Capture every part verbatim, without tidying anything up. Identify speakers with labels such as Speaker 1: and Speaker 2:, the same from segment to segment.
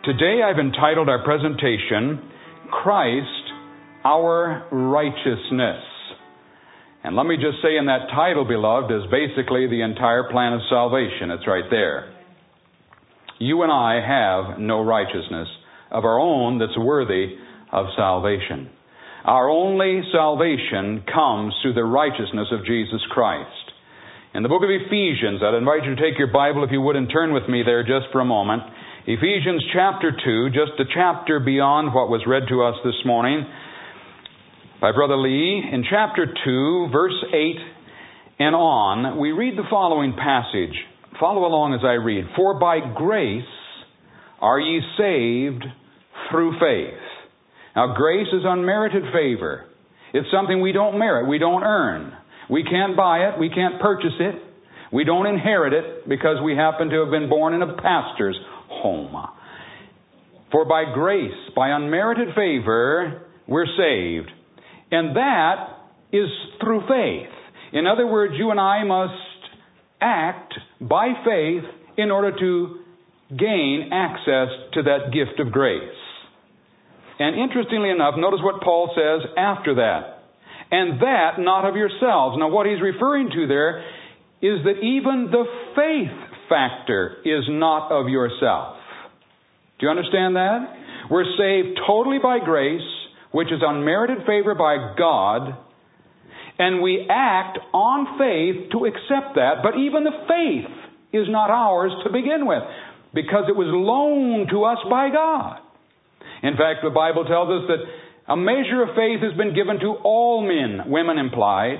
Speaker 1: Today I've entitled our presentation, Christ, Our Righteousness. And let me just say in that title, beloved, is basically the entire plan of salvation. It's right there. You and I have no righteousness of our own that's worthy of salvation. Our only salvation comes through the righteousness of Jesus Christ. In the book of Ephesians, I'd invite you to take your Bible, if you would, and turn with me there just for a moment. Ephesians chapter two, just a chapter beyond what was read to us this morning by Brother Lee. In chapter two, verse eight and on, we read the following passage. Follow along as I read. For by grace are ye saved through faith. Now, grace is unmerited favor. It's something we don't merit. We don't earn. We can't buy it. We can't purchase it. We don't inherit it because we happen to have been born in a pastor's home. For by grace, by unmerited favor, we're saved. And that is through faith. In other words, you and I must act by faith in order to gain access to that gift of grace. And interestingly enough, notice what Paul says after that. And that not of yourselves. Now what he's referring to there is that even the faith factor is not of yourself. Do you understand that? We're saved totally by grace, which is unmerited favor by God, and we act on faith to accept that, but even the faith is not ours to begin with, because it was loaned to us by God. In fact, the Bible tells us that a measure of faith has been given to all men, women implied.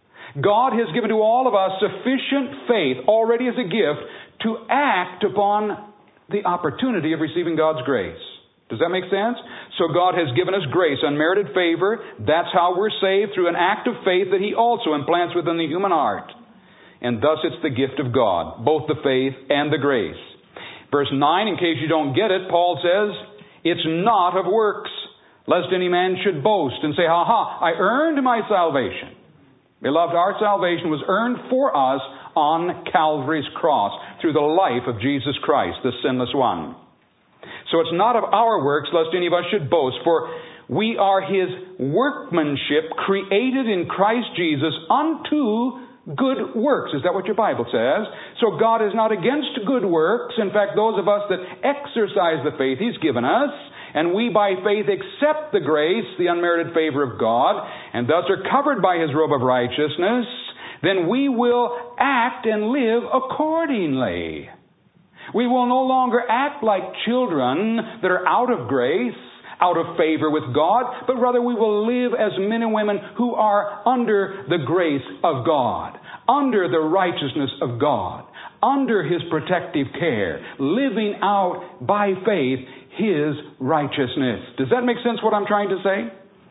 Speaker 1: God has given to all of us sufficient faith already as a gift to act upon the opportunity of receiving God's grace. Does that make sense? So God has given us grace, unmerited favor. That's how we're saved, through an act of faith that He also implants within the human heart. And thus it's the gift of God, both the faith and the grace. Verse nine, in case you don't get it, Paul says, it's not of works, lest any man should boast and say, ha ha, I earned my salvation. Beloved, our salvation was earned for us on Calvary's cross through the life of Jesus Christ, the sinless one. So it's not of our works, lest any of us should boast, for we are His workmanship, created in Christ Jesus unto good works. Is that what your Bible says? So God is not against good works. In fact, those of us that exercise the faith He's given us, and we by faith accept the grace, the unmerited favor of God, and thus are covered by His robe of righteousness, then we will act and live accordingly. We will no longer act like children that are out of grace, out of favor with God, but rather we will live as men and women who are under the grace of God, under the righteousness of God, under His protective care, living out by faith His righteousness. Does that make sense what I'm trying to say?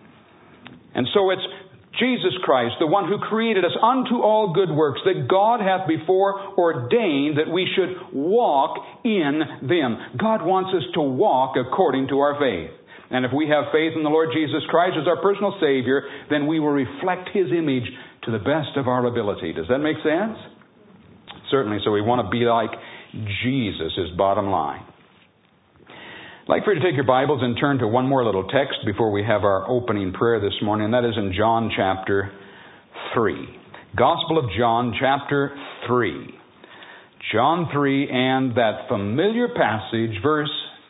Speaker 1: And so it's Jesus Christ, the one who created us unto all good works, that God hath before ordained that we should walk in them. God wants us to walk according to our faith. And if we have faith in the Lord Jesus Christ as our personal Savior, then we will reflect His image to the best of our ability. Does that make sense? Certainly. So we want to be like Jesus, is bottom line. I'd like for you to take your Bibles and turn to one more little text before we have our opening prayer this morning, and that is in John chapter three. Gospel of John chapter three. John three and that familiar passage, verse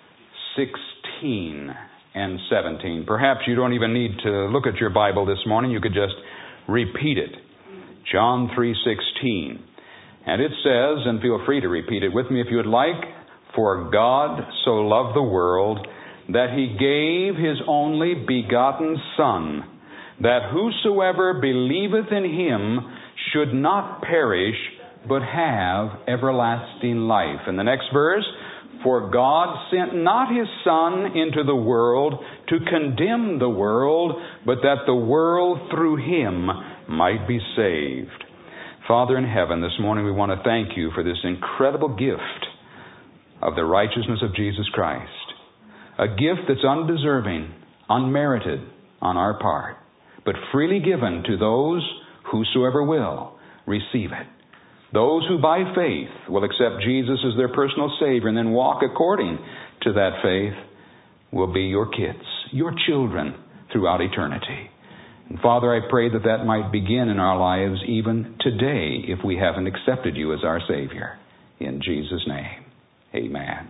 Speaker 1: sixteen and seventeen. Perhaps you don't even need to look at your Bible this morning. You could just repeat it. John three sixteen. And it says, and feel free to repeat it with me if you would like, for God so loved the world that He gave His only begotten Son, that whosoever believeth in Him should not perish, but have everlasting life. In the next verse, for God sent not His Son into the world to condemn the world, but that the world through Him might be saved. Father in heaven, this morning we want to thank You for this incredible gift of the righteousness of Jesus Christ. A gift that's undeserving, unmerited on our part, but freely given to those whosoever will receive it. Those who by faith will accept Jesus as their personal Savior and then walk according to that faith will be your kids, your children throughout eternity. And Father, I pray that that might begin in our lives even today if we haven't accepted you as our Savior. In Jesus' name, amen.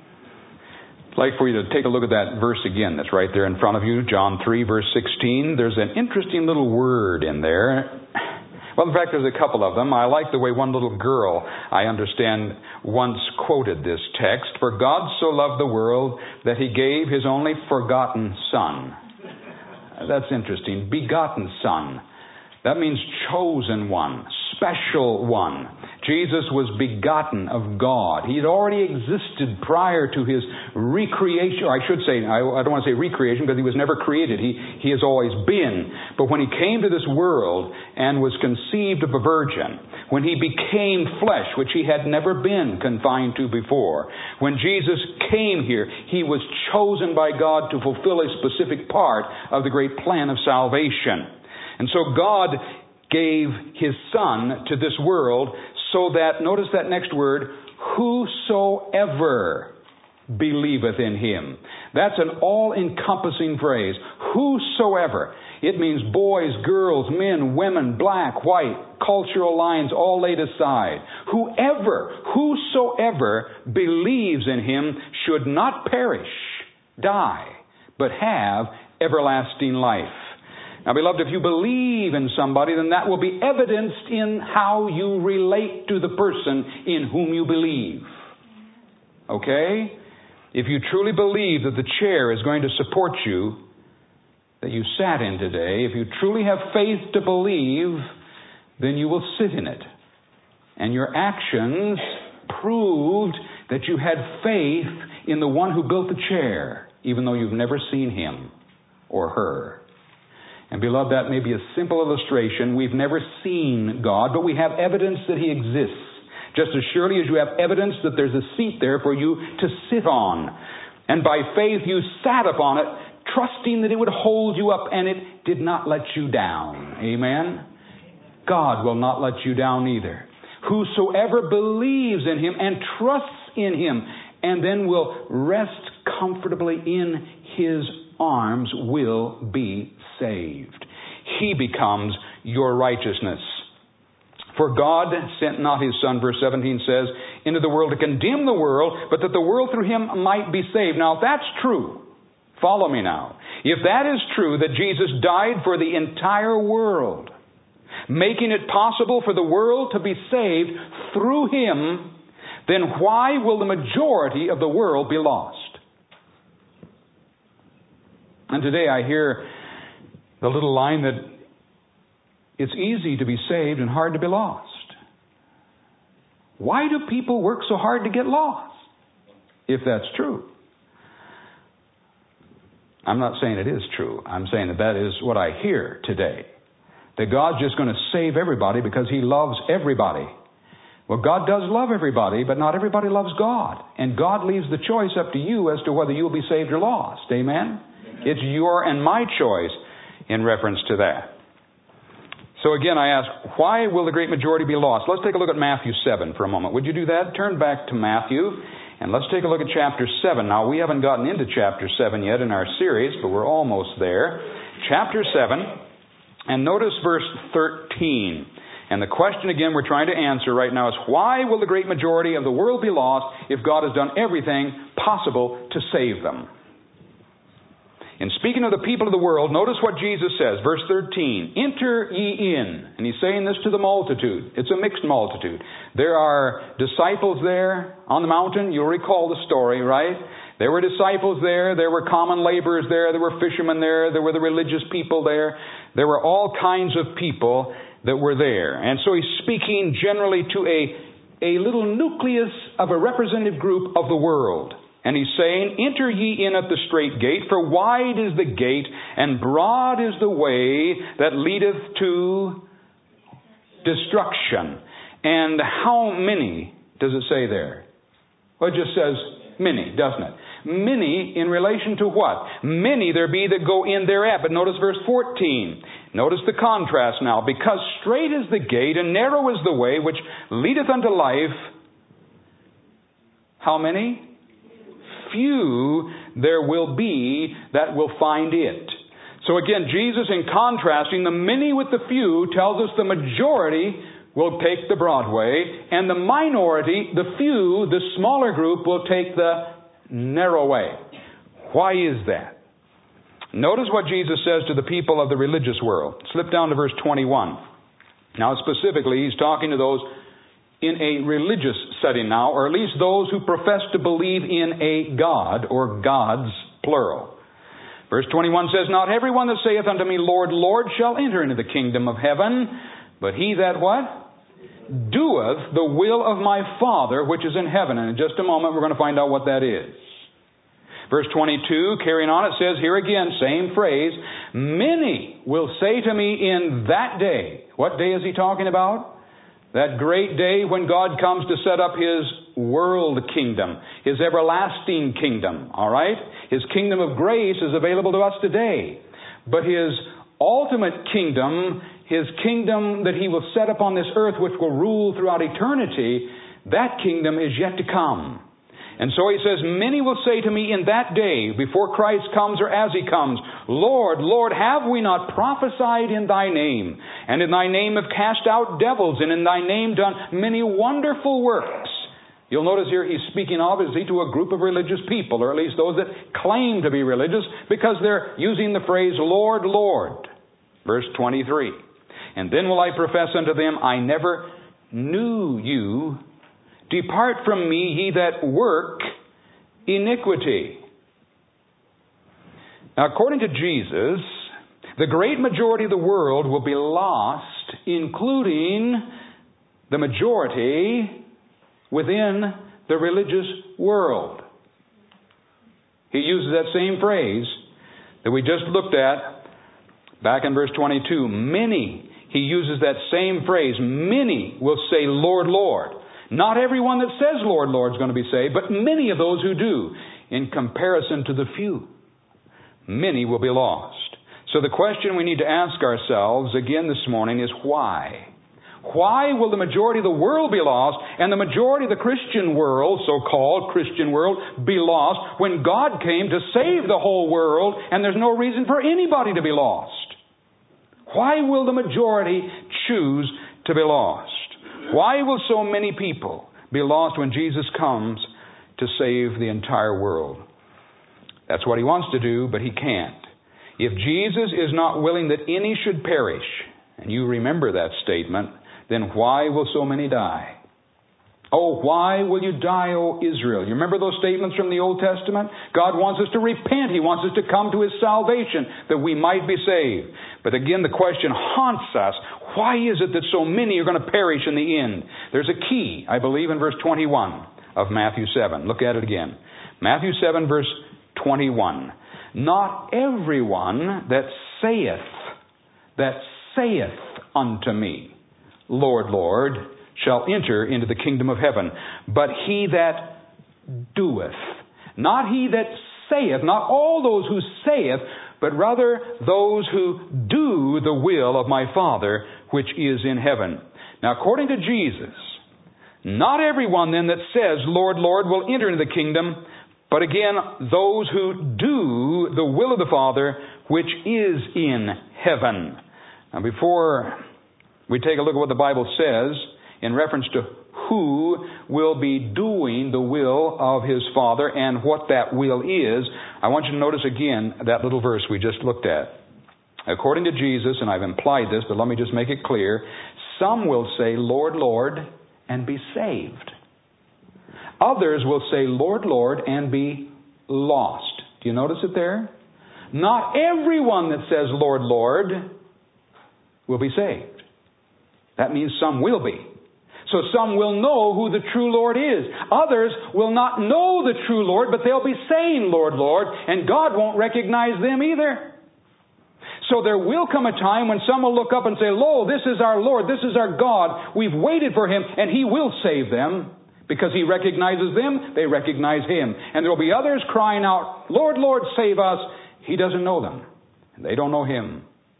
Speaker 1: I'd like for you to take a look at that verse again that's right there in front of you, John three, verse sixteen. There's an interesting little word in there. Well, in fact, there's a couple of them. I like the way one little girl, I understand, once quoted this text. For God so loved the world that He gave His only forgotten Son. That's interesting. Begotten Son. That means chosen one, special one. Jesus was begotten of God. He had already existed prior to His recreation. Or I should say, I, I don't want to say recreation because He was never created. He, he has always been. But when He came to this world and was conceived of a virgin, when He became flesh, which He had never been confined to before, when Jesus came here, He was chosen by God to fulfill a specific part of the great plan of salvation. And so God gave His Son to this world so that, notice that next word, whosoever believeth in Him. That's an all-encompassing phrase. Whosoever. It means boys, girls, men, women, black, white, cultural lines, all laid aside. Whoever, whosoever believes in Him should not perish, die, but have everlasting life. Now, beloved, if you believe in somebody, then that will be evidenced in how you relate to the person in whom you believe. Okay? If you truly believe that the chair is going to support you, that you sat in today, if you truly have faith to believe, then you will sit in it. And your actions proved that you had faith in the one who built the chair, even though you've never seen him or her. And beloved, that may be a simple illustration. We've never seen God, but we have evidence that He exists. Just as surely as you have evidence that there's a seat there for you to sit on. And by faith you sat upon it, trusting that it would hold you up, and it did not let you down. Amen? God will not let you down either. Whosoever believes in Him and trusts in Him, and then will rest comfortably in His arms, will be saved. He becomes your righteousness. For God sent not His Son, verse seventeen says, into the world to condemn the world, but that the world through Him might be saved. Now, if that's true, follow me now. If that is true, that Jesus died for the entire world, making it possible for the world to be saved through Him, then why will the majority of the world be lost? And today I hear the little line that it's easy to be saved and hard to be lost. Why do people work so hard to get lost? If that's true. I'm not saying it is true. I'm saying that that is what I hear today. That God's just going to save everybody because He loves everybody. Well, God does love everybody, but not everybody loves God. And God leaves the choice up to you as to whether you'll be saved or lost. Amen? It's your and my choice in reference to that. So again, I ask, why will the great majority be lost? Let's take a look at Matthew seven for a moment. Would you do that? Turn back to Matthew, and let's take a look at chapter seven. Now, we haven't gotten into chapter seven yet in our series, but we're almost there. Chapter seven, and notice verse thirteen. And the question again we're trying to answer right now is, why will the great majority of the world be lost if God has done everything possible to save them? In speaking of the people of the world, notice what Jesus says, verse thirteen, enter ye in. And He's saying this to the multitude. It's a mixed multitude. There are disciples there on the mountain. You'll recall the story, right? There were disciples there. There were common laborers there. There were fishermen there. There were the religious people there. There were all kinds of people that were there. And so He's speaking generally to a, a little nucleus of a representative group of the world. And He's saying, enter ye in at the strait gate, for wide is the gate, and broad is the way that leadeth to destruction. And how many does it say there? Well, it just says many, doesn't it? Many in relation to what? Many there be that go in thereat. But notice verse fourteen. Notice the contrast now. Because strait is the gate, and narrow is the way which leadeth unto life. How many? few there will be that will find it. So again, Jesus, in contrasting the many with the few, tells us the majority will take the broad way, and the minority, the few, the smaller group, will take the narrow way. Why is that? Notice what Jesus says to the people of the religious world. Slip down to verse twenty-one. Now specifically, He's talking to those in a religious setting now, or at least those who profess to believe in a God, or gods, plural. Verse twenty-one says, Not everyone that saith unto me, Lord, Lord, shall enter into the kingdom of heaven, but he that what? Doeth the will of my Father which is in heaven. And in just a moment we're going to find out what that is. Verse twenty-two, carrying on, it says here again, same phrase, Many will say to me in that day. What day is He talking about? That great day when God comes to set up His world kingdom, His everlasting kingdom, all right? His kingdom of grace is available to us today. But His ultimate kingdom, His kingdom that He will set upon this earth, which will rule throughout eternity, that kingdom is yet to come. And so He says, Many will say to me in that day, before Christ comes or as He comes, Lord, Lord, have we not prophesied in Thy name? And in Thy name have cast out devils, and in Thy name done many wonderful works. You'll notice here He's speaking obviously to a group of religious people, or at least those that claim to be religious, because they're using the phrase, Lord, Lord. Verse twenty-three. And then will I profess unto them, I never knew you. Depart from me, ye that work iniquity. Now, according to Jesus, the great majority of the world will be lost, including the majority within the religious world. He uses that same phrase that we just looked at back in verse twenty-two. Many, he uses that same phrase, many will say, Lord, Lord. Not everyone that says, Lord, Lord is going to be saved, but many of those who do, in comparison to the few. Many will be lost. So the question we need to ask ourselves again this morning is why? Why will the majority of the world be lost and the majority of the Christian world, so-called Christian world, be lost when God came to save the whole world and there's no reason for anybody to be lost? Why will the majority choose to be lost? Why will so many people be lost when Jesus comes to save the entire world? That's what He wants to do, but He can't. If Jesus is not willing that any should perish, and you remember that statement, then why will so many die? Oh, why will you die, O Israel? You remember those statements from the Old Testament? God wants us to repent. He wants us to come to His salvation that we might be saved. But again, the question haunts us. Why is it that so many are going to perish in the end? There's a key, I believe, in verse twenty-one of Matthew seven. Look at it again. Matthew seven, verse twenty-one. Not everyone that saith, that saith unto me, Lord, Lord, shall enter into the kingdom of heaven, but he that doeth. Not he that saith, not all those who saith, but rather those who do the will of my Father which is in heaven. Now, according to Jesus, not everyone then that says, Lord, Lord, will enter into the kingdom, but again, those who do the will of the Father which is in heaven. Now, before we take a look at what the Bible says in reference to who will be doing the will of His Father and what that will is, I want you to notice again that little verse we just looked at. According to Jesus, and I've implied this, but let me just make it clear, some will say, Lord, Lord, and be saved. Others will say, Lord, Lord, and be lost. Do you notice it there? Not everyone that says, Lord, Lord, will be saved. That means some will be. So some will know who the true Lord is. Others will not know the true Lord, but they'll be saying, Lord, Lord, and God won't recognize them either. So there will come a time when some will look up and say, Lo, this is our Lord, this is our God. We've waited for Him, and He will save them. Because He recognizes them, they recognize Him. And there will be others crying out, Lord, Lord, save us. He doesn't know them. And they don't know Him.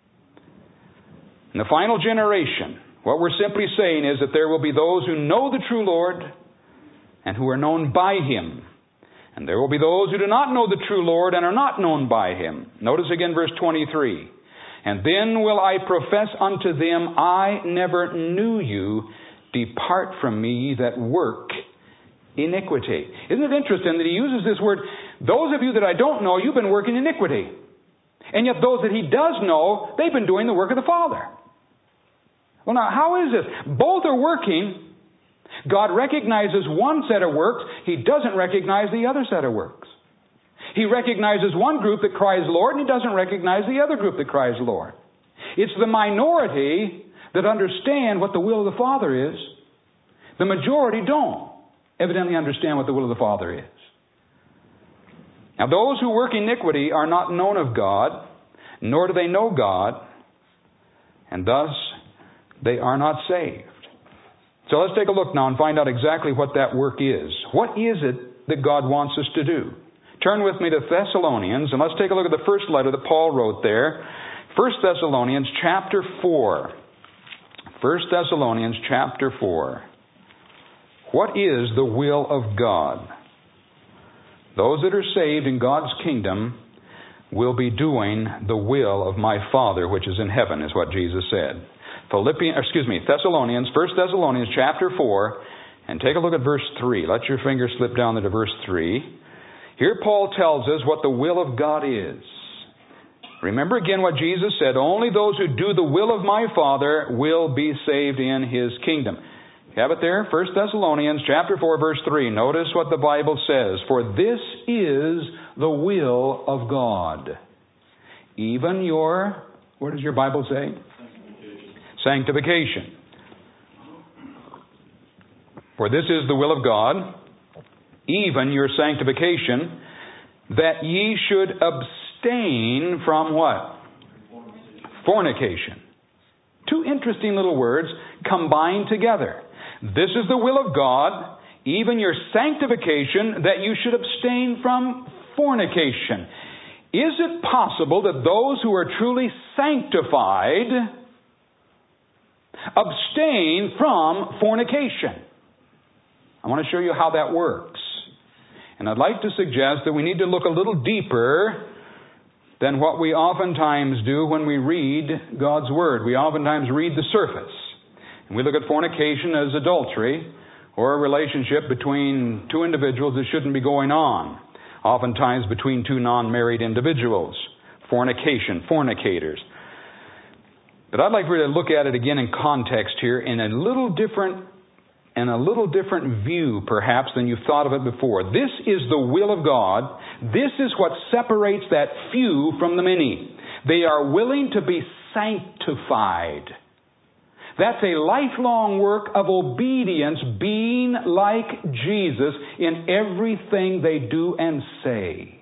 Speaker 1: In the final generation, what we're simply saying is that there will be those who know the true Lord and who are known by Him. And there will be those who do not know the true Lord and are not known by Him. Notice again verse twenty-three. And then will I profess unto them, I never knew you. Depart from me that work iniquity. Isn't it interesting that he uses this word, those of you that I don't know, you've been working iniquity. And yet those that he does know, they've been doing the work of the Father. Well, now, how is this? Both are working. God recognizes one set of works. He doesn't recognize the other set of works. He recognizes one group that cries Lord, and He doesn't recognize the other group that cries Lord. It's the minority that understand what the will of the Father is. The majority don't evidently understand what the will of the Father is. Now, those who work iniquity are not known of God, nor do they know God, and thus they are not saved. So let's take a look now and find out exactly what that work is. What is it that God wants us to do? Turn with me to Thessalonians, and let's take a look at the first letter that Paul wrote there. First Thessalonians chapter four. First Thessalonians chapter four. What is the will of God? Those that are saved in God's kingdom will be doing the will of my Father which is in heaven, is what Jesus said. Philippians, excuse me, Thessalonians, First Thessalonians chapter four, and take a look at verse three. Let your finger slip down to verse three. Here Paul tells us what the will of God is. Remember again what Jesus said, only those who do the will of my Father will be saved in His kingdom. You have it there? First Thessalonians chapter four, verse three. Notice what the Bible says. For this is the will of God. Even your, what does your Bible say? Sanctification. For this is the will of God, even your sanctification, that ye should abstain from what? Fornication. Two interesting little words combined together. This is the will of God, even your sanctification, that you should abstain from fornication. Is it possible that those who are truly sanctified abstain from fornication? I want to show you how that works. And I'd like to suggest that we need to look a little deeper than what we oftentimes do when we read God's Word. We oftentimes read the surface. And we look at fornication as adultery or a relationship between two individuals that shouldn't be going on. Oftentimes between two non-married individuals. Fornication, fornicators. But I'd like for you to look at it again in context here in a little different and a little different view, perhaps, than you've thought of it before. This is the will of God. This is what separates that few from the many. They are willing to be sanctified. That's a lifelong work of obedience, being like Jesus in everything they do and say.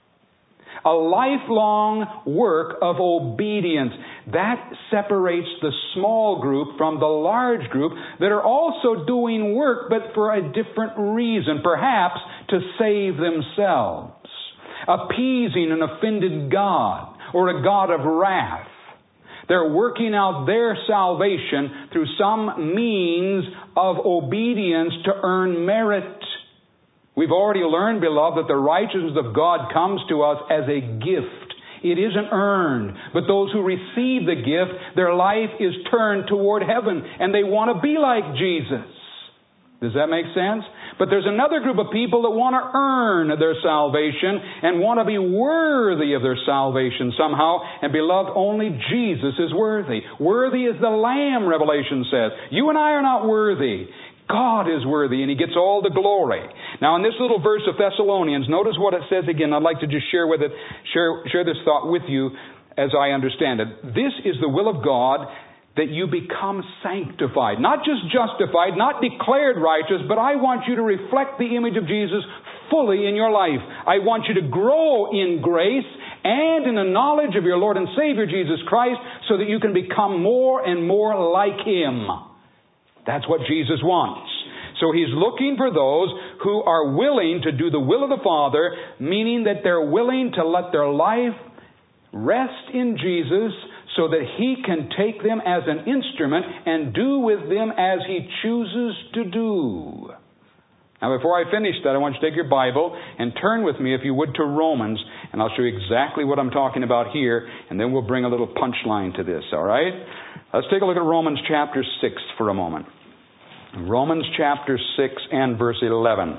Speaker 1: A lifelong work of obedience. That separates the small group from the large group that are also doing work, but for a different reason, perhaps to save themselves, appeasing an offended God or a God of wrath. They're working out their salvation through some means of obedience to earn merit. We've already learned, beloved, that the righteousness of God comes to us as a gift. It isn't earned. But those who receive the gift, their life is turned toward heaven, and they want to be like Jesus. Does that make sense? But there's another group of people that want to earn their salvation and want to be worthy of their salvation somehow. And beloved, only Jesus is worthy. Worthy is the Lamb, Revelation says. You and I are not worthy. God is worthy, and He gets all the glory. Now, in this little verse of Thessalonians, notice what it says again. I'd like to just share with it, share, share this thought with you as I understand it. This is the will of God, that you become sanctified. Not just justified, not declared righteous, but I want you to reflect the image of Jesus fully in your life. I want you to grow in grace and in the knowledge of your Lord and Savior Jesus Christ, so that you can become more and more like Him. That's what Jesus wants. So He's looking for those who are willing to do the will of the Father, meaning that they're willing to let their life rest in Jesus so that He can take them as an instrument and do with them as He chooses to do. Now, before I finish that, I want you to take your Bible and turn with me, if you would, to Romans, and I'll show you exactly what I'm talking about here, and then we'll bring a little punchline to this, all right? Let's take a look at Romans chapter six for a moment. Romans chapter six and verse eleven.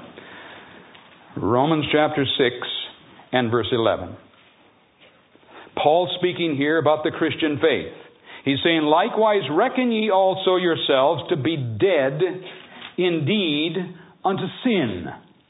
Speaker 1: Romans chapter six and verse eleven. Paul speaking here about the Christian faith. He's saying, likewise reckon ye also yourselves to be dead indeed unto sin.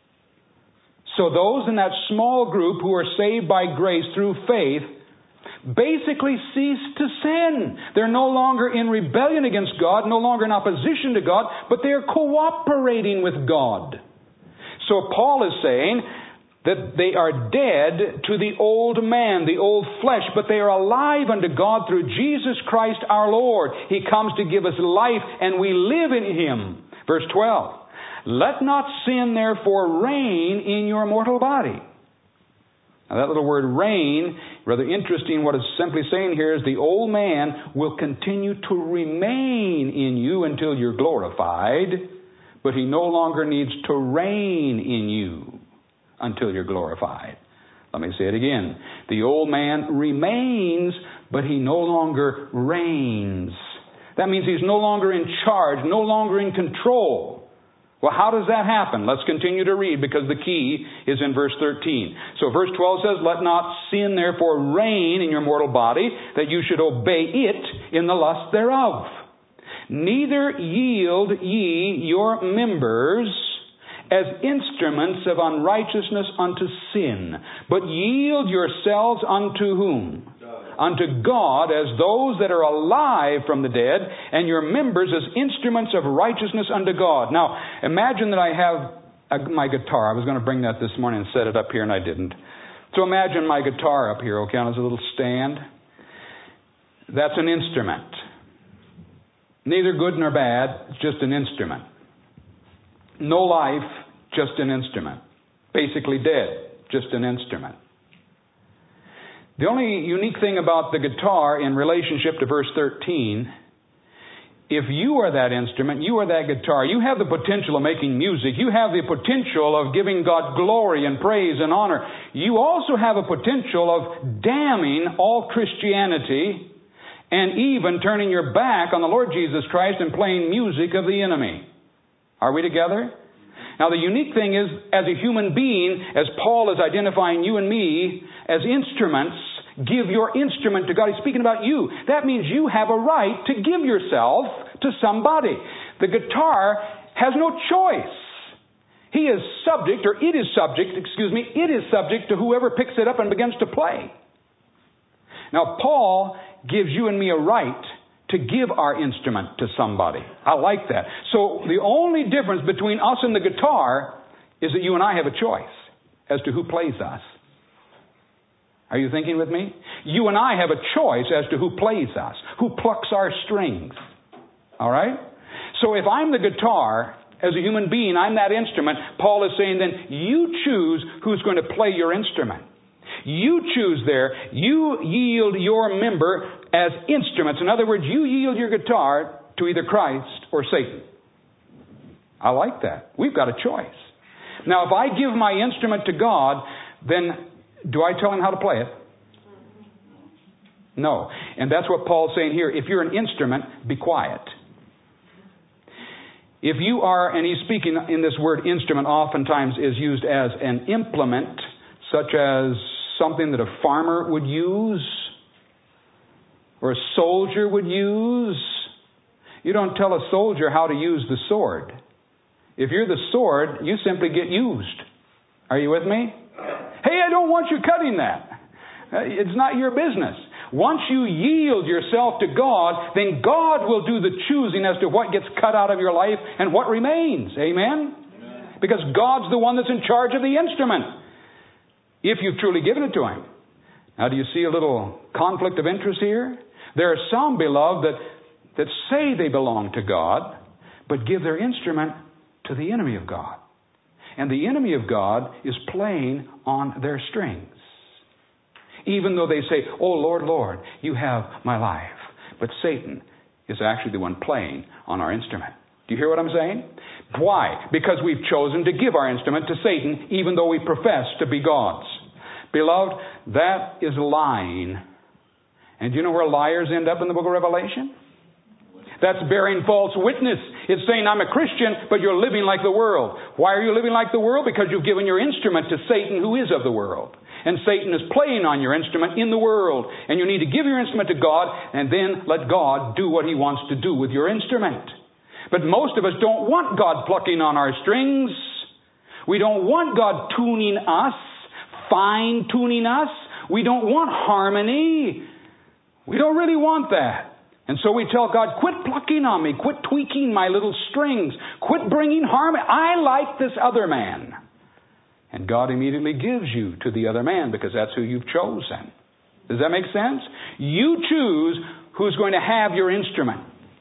Speaker 1: So those in that small group who are saved by grace through faith basically cease to sin. They're no longer in rebellion against God, no longer in opposition to God, but they're cooperating with God. So Paul is saying that they are dead to the old man, the old flesh, but they are alive unto God through Jesus Christ our Lord. He comes to give us life, and we live in Him. Verse twelve. Let not sin therefore reign in your mortal body. Now that little word reign, rather interesting. What it's simply saying here is the old man will continue to remain in you until you're glorified, but he no longer needs to reign in you until you're glorified. Let me say it again. The old man remains, but he no longer reigns. That means he's no longer in charge, no longer in control. Well, how does that happen? Let's continue to read, because the key is in verse thirteen. So verse twelve says, let not sin therefore reign in your mortal body, that you should obey it in the lust thereof. Neither yield ye your members as instruments of unrighteousness unto sin, but yield yourselves unto whom? Unto God, as those that are alive from the dead, and your members as instruments of righteousness unto God. Now, imagine that I have a, my guitar. I was going to bring that this morning and set it up here, and I didn't. So imagine my guitar up here, okay, on this little stand. That's an instrument. Neither good nor bad, it's just an instrument. No life, just an instrument. Basically dead, just an instrument. The only unique thing about the guitar in relationship to verse thirteen, if you are that instrument, you are that guitar, you have the potential of making music, you have the potential of giving God glory and praise and honor. You also have a potential of damning all Christianity and even turning your back on the Lord Jesus Christ and playing music of the enemy. Are we together? Now, the unique thing is, as a human being, as Paul is identifying you and me as instruments, give your instrument to God. He's speaking about you. That means you have a right to give yourself to somebody. The guitar has no choice. He is subject, or it is subject, excuse me, it is subject to whoever picks it up and begins to play. Now, Paul gives you and me a right to give our instrument to somebody. I like that. So the only difference between us and the guitar is that you and I have a choice as to who plays us. Are you thinking with me? You and I have a choice as to who plays us, who plucks our strings. All right? So if I'm the guitar, as a human being, I'm that instrument, Paul is saying then you choose who's going to play your instrument. You choose there. You yield your member as instruments. In other words, you yield your guitar to either Christ or Satan. I like that. We've got a choice. Now, if I give my instrument to God, then do I tell him how to play it? No. And that's what Paul's saying here. If you're an instrument, be quiet. If you are, and he's speaking in this word instrument, oftentimes is used as an implement, such as something that a farmer would use or a soldier would use. You don't tell a soldier how to use the sword. If you're the sword, you simply get used. Are you with me? Hey, I don't want you cutting that. It's not your business. Once you yield yourself to God, then God will do the choosing as to what gets cut out of your life and what remains. Amen? Amen. Because God's the one that's in charge of the instrument, if you've truly given it to Him. Now, do you see a little conflict of interest here? There are some, beloved, that, that say they belong to God, but give their instrument to the enemy of God. And the enemy of God is playing on their strings. Even though they say, oh, Lord, Lord, you have my life. But Satan is actually the one playing on our instrument. Do you hear what I'm saying? Why? Because we've chosen to give our instrument to Satan, even though we profess to be God's. Beloved, that is lying. And do you know where liars end up in the book of Revelation? That's bearing false witness. It's saying, I'm a Christian, but you're living like the world. Why are you living like the world? Because you've given your instrument to Satan, who is of the world. And Satan is playing on your instrument in the world. And you need to give your instrument to God, and then let God do what He wants to do with your instrument. But most of us don't want God plucking on our strings. We don't want God tuning us, fine-tuning us. We don't want harmony. We don't really want that. And so we tell God, quit plucking on me. Quit tweaking my little strings. Quit bringing harmony. I like this other man. And God immediately gives you to the other man because that's who you've chosen. Does that make sense? You choose who's going to have your instrument.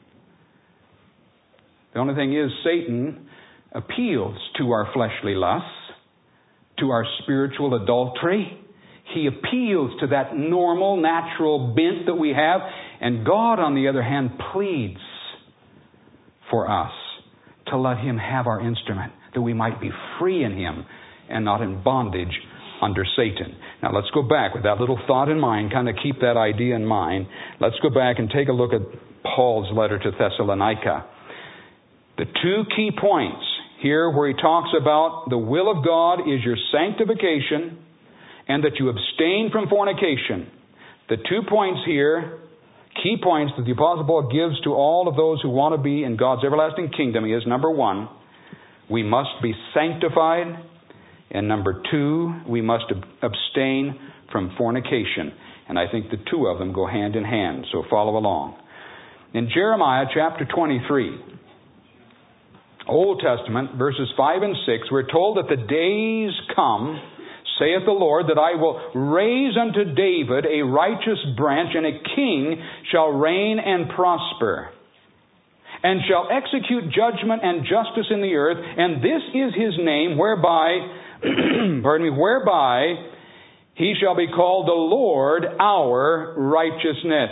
Speaker 1: The only thing is, Satan appeals to our fleshly lusts, to our spiritual adultery. He appeals to that normal, natural bent that we have. And God, on the other hand, pleads for us to let Him have our instrument, that we might be free in Him and not in bondage under Satan. Now let's go back with that little thought in mind, kind of keep that idea in mind. Let's go back and take a look at Paul's letter to Thessalonica. The two key points here where he talks about the will of God is your sanctification and that you abstain from fornication. The two points here, key points that the Apostle Paul gives to all of those who want to be in God's everlasting kingdom is, number one, we must be sanctified, and number two, we must abstain from fornication. And I think the two of them go hand in hand, so follow along. In Jeremiah chapter twenty-three, Old Testament, verses five and six, we're told that the days come, saith the Lord, that I will raise unto David a righteous branch, and a king shall reign and prosper, and shall execute judgment and justice in the earth. And this is his name, whereby, pardon me, whereby he shall be called the Lord our righteousness.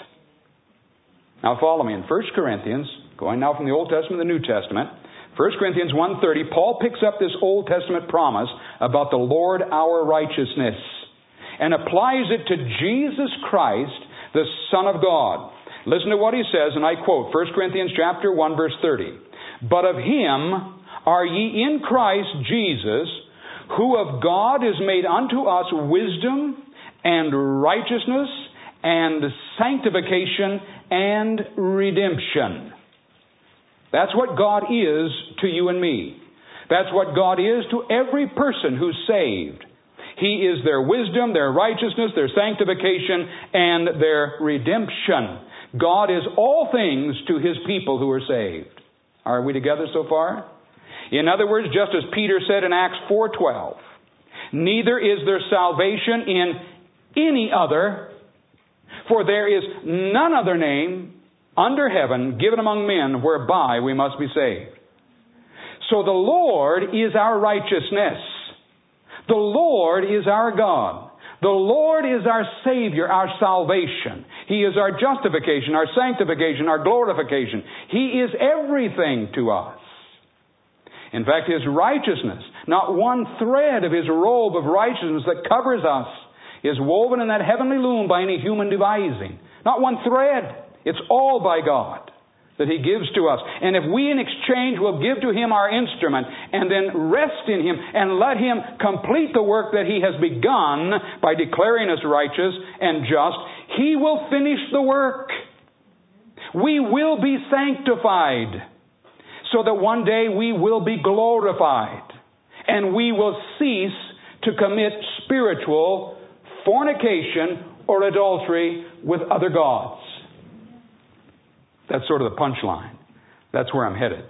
Speaker 1: Now follow me in First Corinthians, going now from the Old Testament to the New Testament. First Corinthians one thirty, Paul picks up this Old Testament promise about the Lord our righteousness and applies it to Jesus Christ, the Son of God. Listen to what he says, and I quote, First Corinthians chapter one, verse thirty. But of Him are ye in Christ Jesus, who of God is made unto us wisdom and righteousness and sanctification and redemption. That's what God is to you and me. That's what God is to every person who's saved. He is their wisdom, their righteousness, their sanctification, and their redemption. God is all things to His people who are saved. Are we together so far? In other words, just as Peter said in Acts four twelve, neither is there salvation in any other, for there is none other name under heaven given among men whereby we must be saved. So the Lord is our righteousness. The Lord is our God. The Lord is our Savior, our salvation. He is our justification, our sanctification, our glorification. He is everything to us. In fact, His righteousness, not one thread of His robe of righteousness that covers us is woven in that heavenly loom by any human devising. Not one thread. It's all by God that He gives to us. And if we in exchange will give to Him our instrument and then rest in Him and let Him complete the work that He has begun by declaring us righteous and just, He will finish the work. We will be sanctified so that one day we will be glorified and we will cease to commit spiritual fornication or adultery with other gods. That's sort of the punchline. That's where I'm headed.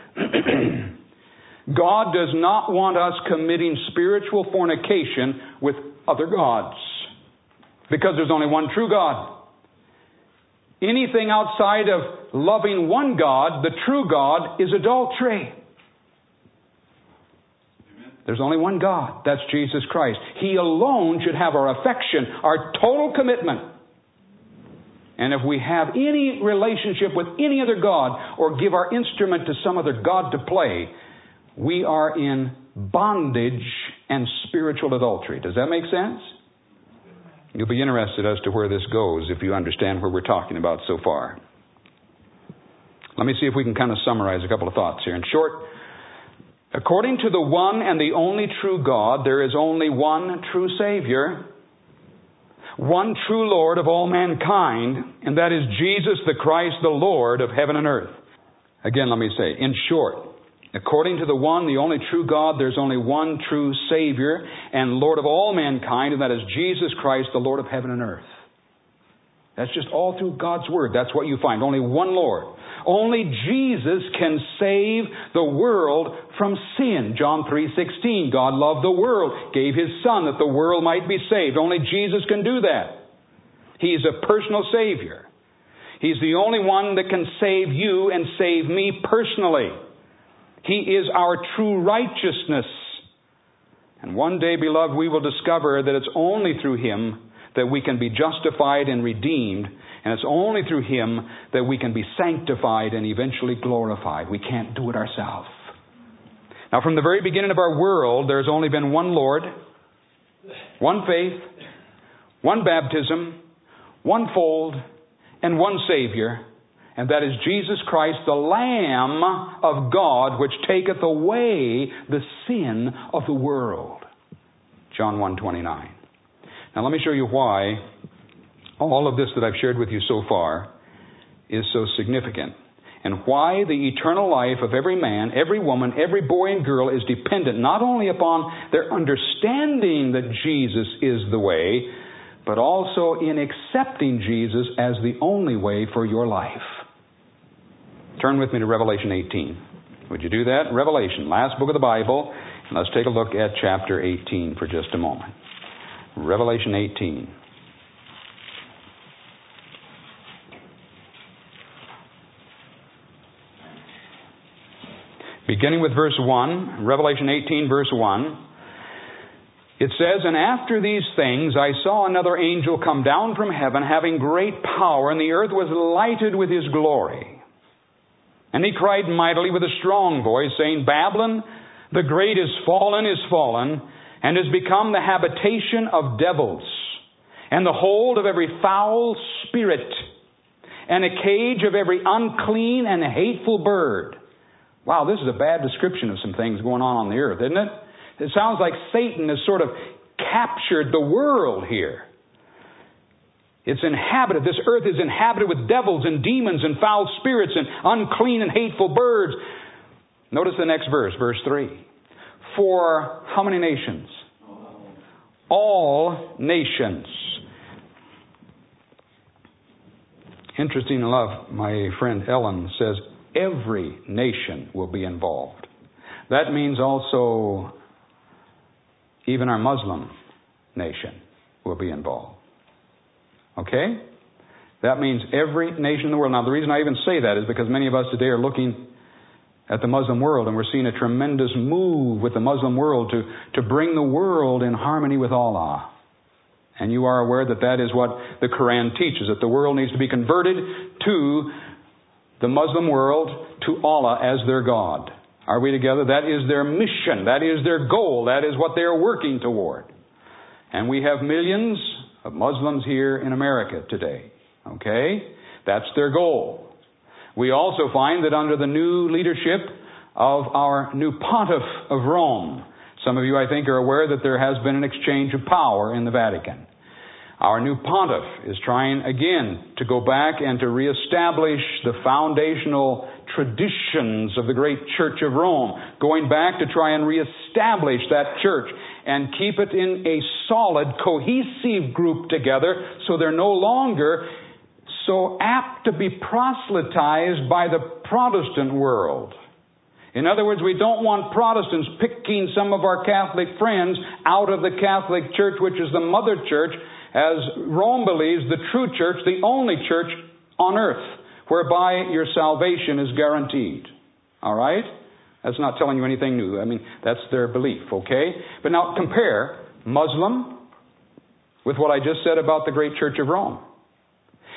Speaker 1: God does not want us committing spiritual fornication with other gods, because there's only one true God. Anything outside of loving one God, the true God, is adultery. There's only one God. That's Jesus Christ. He alone should have our affection, our total commitment. And if we have any relationship with any other god or give our instrument to some other god to play, we are in bondage and spiritual adultery. Does that make sense? You'll be interested as to where this goes if you understand what we're talking about so far. Let me see if we can kind of summarize a couple of thoughts here. In short, according to the one and the only true God, there is only one true Savior, one true Lord of all mankind, and that is Jesus the Christ, the Lord of heaven and earth. Again, let me say, in short, according to the one, the only true God, there's only one true Savior and Lord of all mankind, and that is Jesus Christ, the Lord of heaven and earth. That's just all through God's Word. That's what you find. Only one Lord. Only Jesus can save the world from sin. John three sixteen, God loved the world, gave His Son that the world might be saved. Only Jesus can do that. He's a personal Savior. He's the only one that can save you and save me personally. He is our true righteousness. And one day, beloved, we will discover that it's only through Him that we can be justified and redeemed. And it's only through Him that we can be sanctified and eventually glorified. We can't do it ourselves. Now, from the very beginning of our world, there's only been one Lord, one faith, one baptism, one fold, and one Savior. And that is Jesus Christ, the Lamb of God, which taketh away the sin of the world. John one twenty-nine. Now let me show you why all of this that I've shared with you so far is so significant. And why the eternal life of every man, every woman, every boy and girl is dependent not only upon their understanding that Jesus is the way, but also in accepting Jesus as the only way for your life. Turn with me to Revelation eighteen. Would you do that? Revelation, last book of the Bible. And let's take a look at chapter eighteen for just a moment. Revelation eighteen. Beginning with verse one, Revelation eighteen, verse one. It says, "And after these things I saw another angel come down from heaven, having great power, and the earth was lighted with his glory. And he cried mightily with a strong voice, saying, Babylon, the great is fallen, is fallen, and has become the habitation of devils, and the hold of every foul spirit, and a cage of every unclean and hateful bird." Wow, this is a bad description of some things going on on the earth, isn't it? It sounds like Satan has sort of captured the world here. It's inhabited. This earth is inhabited with devils and demons and foul spirits and unclean and hateful birds. Notice the next verse, verse three. For how many nations? All nations. Interesting enough, my friend Ellen says every nation will be involved. That means also even our Muslim nation will be involved. Okay? That means every nation in the world. Now, the reason I even say that is because many of us today are looking at the Muslim world, and we're seeing a tremendous move with the Muslim world to, to bring the world in harmony with Allah. And you are aware that that is what the Quran teaches, that the world needs to be converted to the Muslim world, to Allah as their God. Are we together? That is their mission. That is their goal. That is what they are working toward. And we have millions of Muslims here in America today. Okay? That's their goal. We also find that under the new leadership of our new pontiff of Rome, some of you, I think, are aware that there has been an exchange of power in the Vatican. Our new pontiff is trying again to go back and to reestablish the foundational traditions of the great Church of Rome, going back to try and reestablish that church and keep it in a solid, cohesive group together so they're no longer so apt to be proselytized by the Protestant world. In other words, we don't want Protestants picking some of our Catholic friends out of the Catholic Church, which is the mother church, as Rome believes, the true church, the only church on earth, whereby your salvation is guaranteed. All right? That's not telling you anything new. I mean, that's their belief, okay? But now compare Muslim with what I just said about the great Church of Rome.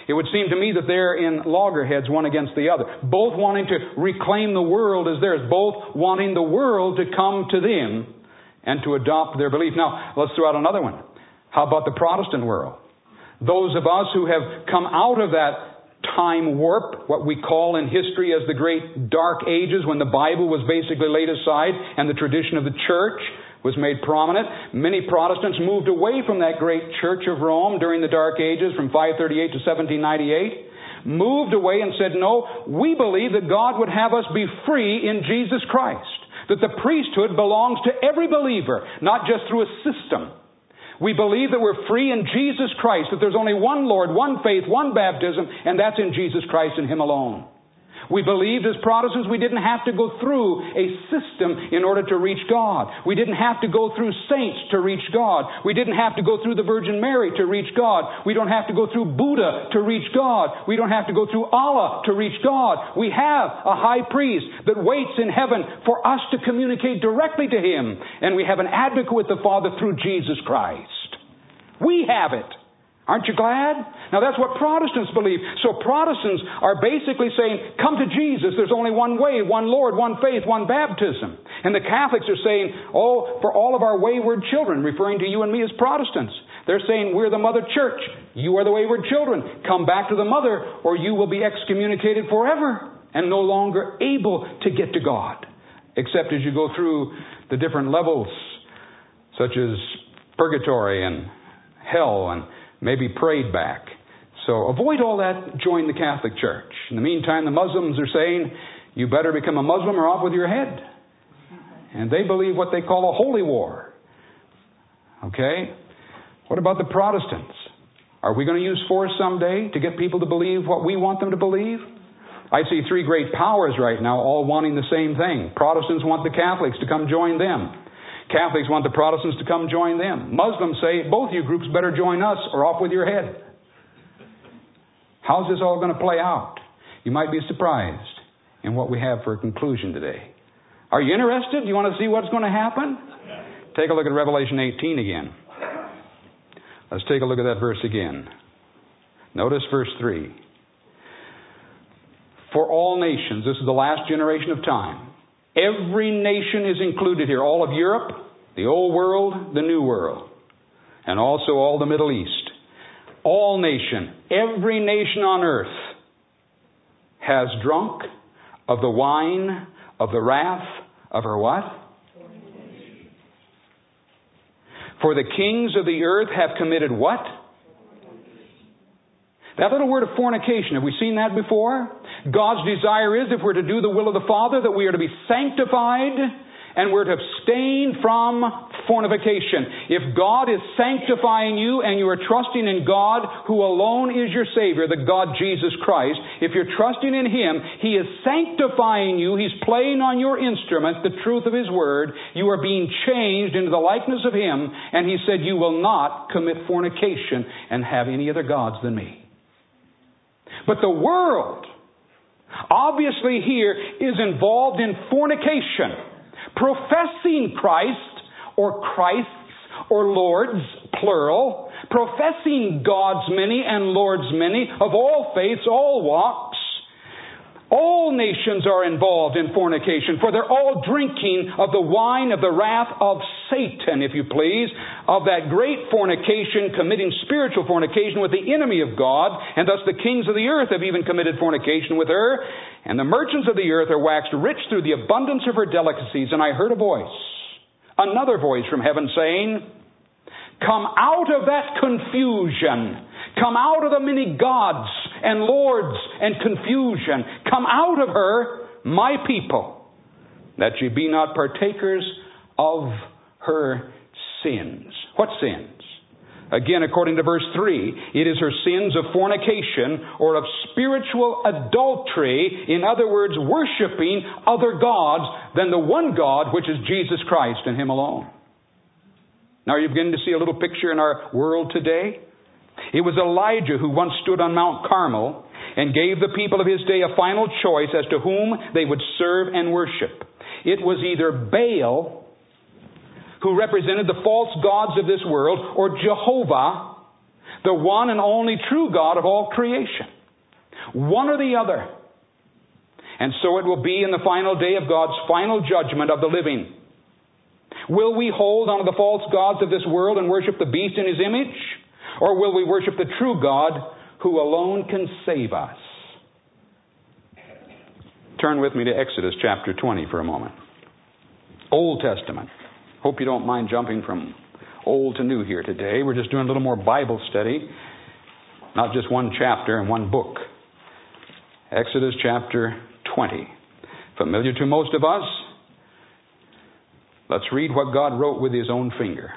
Speaker 1: It would seem to me that they're in loggerheads one against the other, both wanting to reclaim the world as theirs, both wanting the world to come to them and to adopt their belief. Now, let's throw out another one. How about the Protestant world? Those of us who have come out of that time warp, what we call in history as the great dark ages, when the Bible was basically laid aside and the tradition of the church was made prominent. Many Protestants moved away from that great Church of Rome during the Dark Ages from five thirty-eight to seventeen ninety-eight. Moved away and said, no, we believe that God would have us be free in Jesus Christ. That the priesthood belongs to every believer, not just through a system. We believe that we're free in Jesus Christ, that there's only one Lord, one faith, one baptism, and that's in Jesus Christ and Him alone. We believed as Protestants we didn't have to go through a system in order to reach God. We didn't have to go through saints to reach God. We didn't have to go through the Virgin Mary to reach God. We don't have to go through Buddha to reach God. We don't have to go through Allah to reach God. We have a high priest that waits in heaven for us to communicate directly to Him. And we have an advocate with the Father through Jesus Christ. We have it. Aren't you glad? Now that's what Protestants believe. So Protestants are basically saying, come to Jesus. There's only one way, one Lord, one faith, one baptism. And the Catholics are saying, oh, for all of our wayward children, referring to you and me as Protestants. They're saying, we're the mother church. You are the wayward children. Come back to the mother or you will be excommunicated forever and no longer able to get to God. Except as you go through the different levels, such as purgatory and hell and maybe prayed back. So avoid all that. Join the Catholic Church. In the meantime, the Muslims are saying, you better become a Muslim or off with your head. And they believe what they call a holy war. Okay? What about the Protestants? Are we going to use force someday to get people to believe what we want them to believe? I see three great powers right now all wanting the same thing. Protestants want the Catholics to come join them. Catholics want the Protestants to come join them. Muslims say, both you groups better join us or off with your head. How's this all going to play out? You might be surprised in what we have for a conclusion today. Are you interested? Do you want to see what's going to happen? Take a look at Revelation eighteen again. Let's take a look at that verse again. Notice verse three. For all nations, this is the last generation of time. Every nation is included here. All of Europe, the old world, the new world, and also all the Middle East. All nation, every nation on earth has drunk of the wine of the wrath of her what? For the kings of the earth have committed what? That little word of fornication, have we seen that before? God's desire is, if we're to do the will of the Father, that we are to be sanctified and we're to abstain from fornication. If God is sanctifying you and you are trusting in God, who alone is your Savior, the God Jesus Christ, if you're trusting in Him, He is sanctifying you. He's playing on your instrument the truth of His Word. You are being changed into the likeness of Him, and He said, you will not commit fornication and have any other gods than me. But the world, obviously here, is involved in fornication, professing Christ, or Christs, or Lords, plural, professing God's many and Lord's many, of all faiths, all walks. All nations are involved in fornication, for they're all drinking of the wine of the wrath of Satan, if you please, of that great fornication, committing spiritual fornication with the enemy of God, and thus the kings of the earth have even committed fornication with her, and the merchants of the earth are waxed rich through the abundance of her delicacies. And I heard a voice, another voice from heaven saying, come out of that confusion. Come out of the many gods and lords and confusion. Come out of her, my people, that ye be not partakers of her sins. What sins? Again, according to verse three, it is her sins of fornication or of spiritual adultery. In other words, worshiping other gods than the one God, which is Jesus Christ and Him alone. Now, are you beginning to see a little picture in our world today? It was Elijah who once stood on Mount Carmel and gave the people of his day a final choice as to whom they would serve and worship. It was either Baal, who represented the false gods of this world, or Jehovah, The one and only true God of all creation. One or the other. And so it will be in the final day of God's final judgment of the living. Will we hold on to the false gods of this world and worship the beast in his image? Or will we worship the true God who alone can save us? Turn with me to Exodus chapter twenty for a moment. Old Testament. Hope you don't mind jumping from old to new here today. We're just doing a little more Bible study. Not just one chapter and one book. Exodus chapter twenty. Familiar to most of us. Let's read what God wrote with his own finger.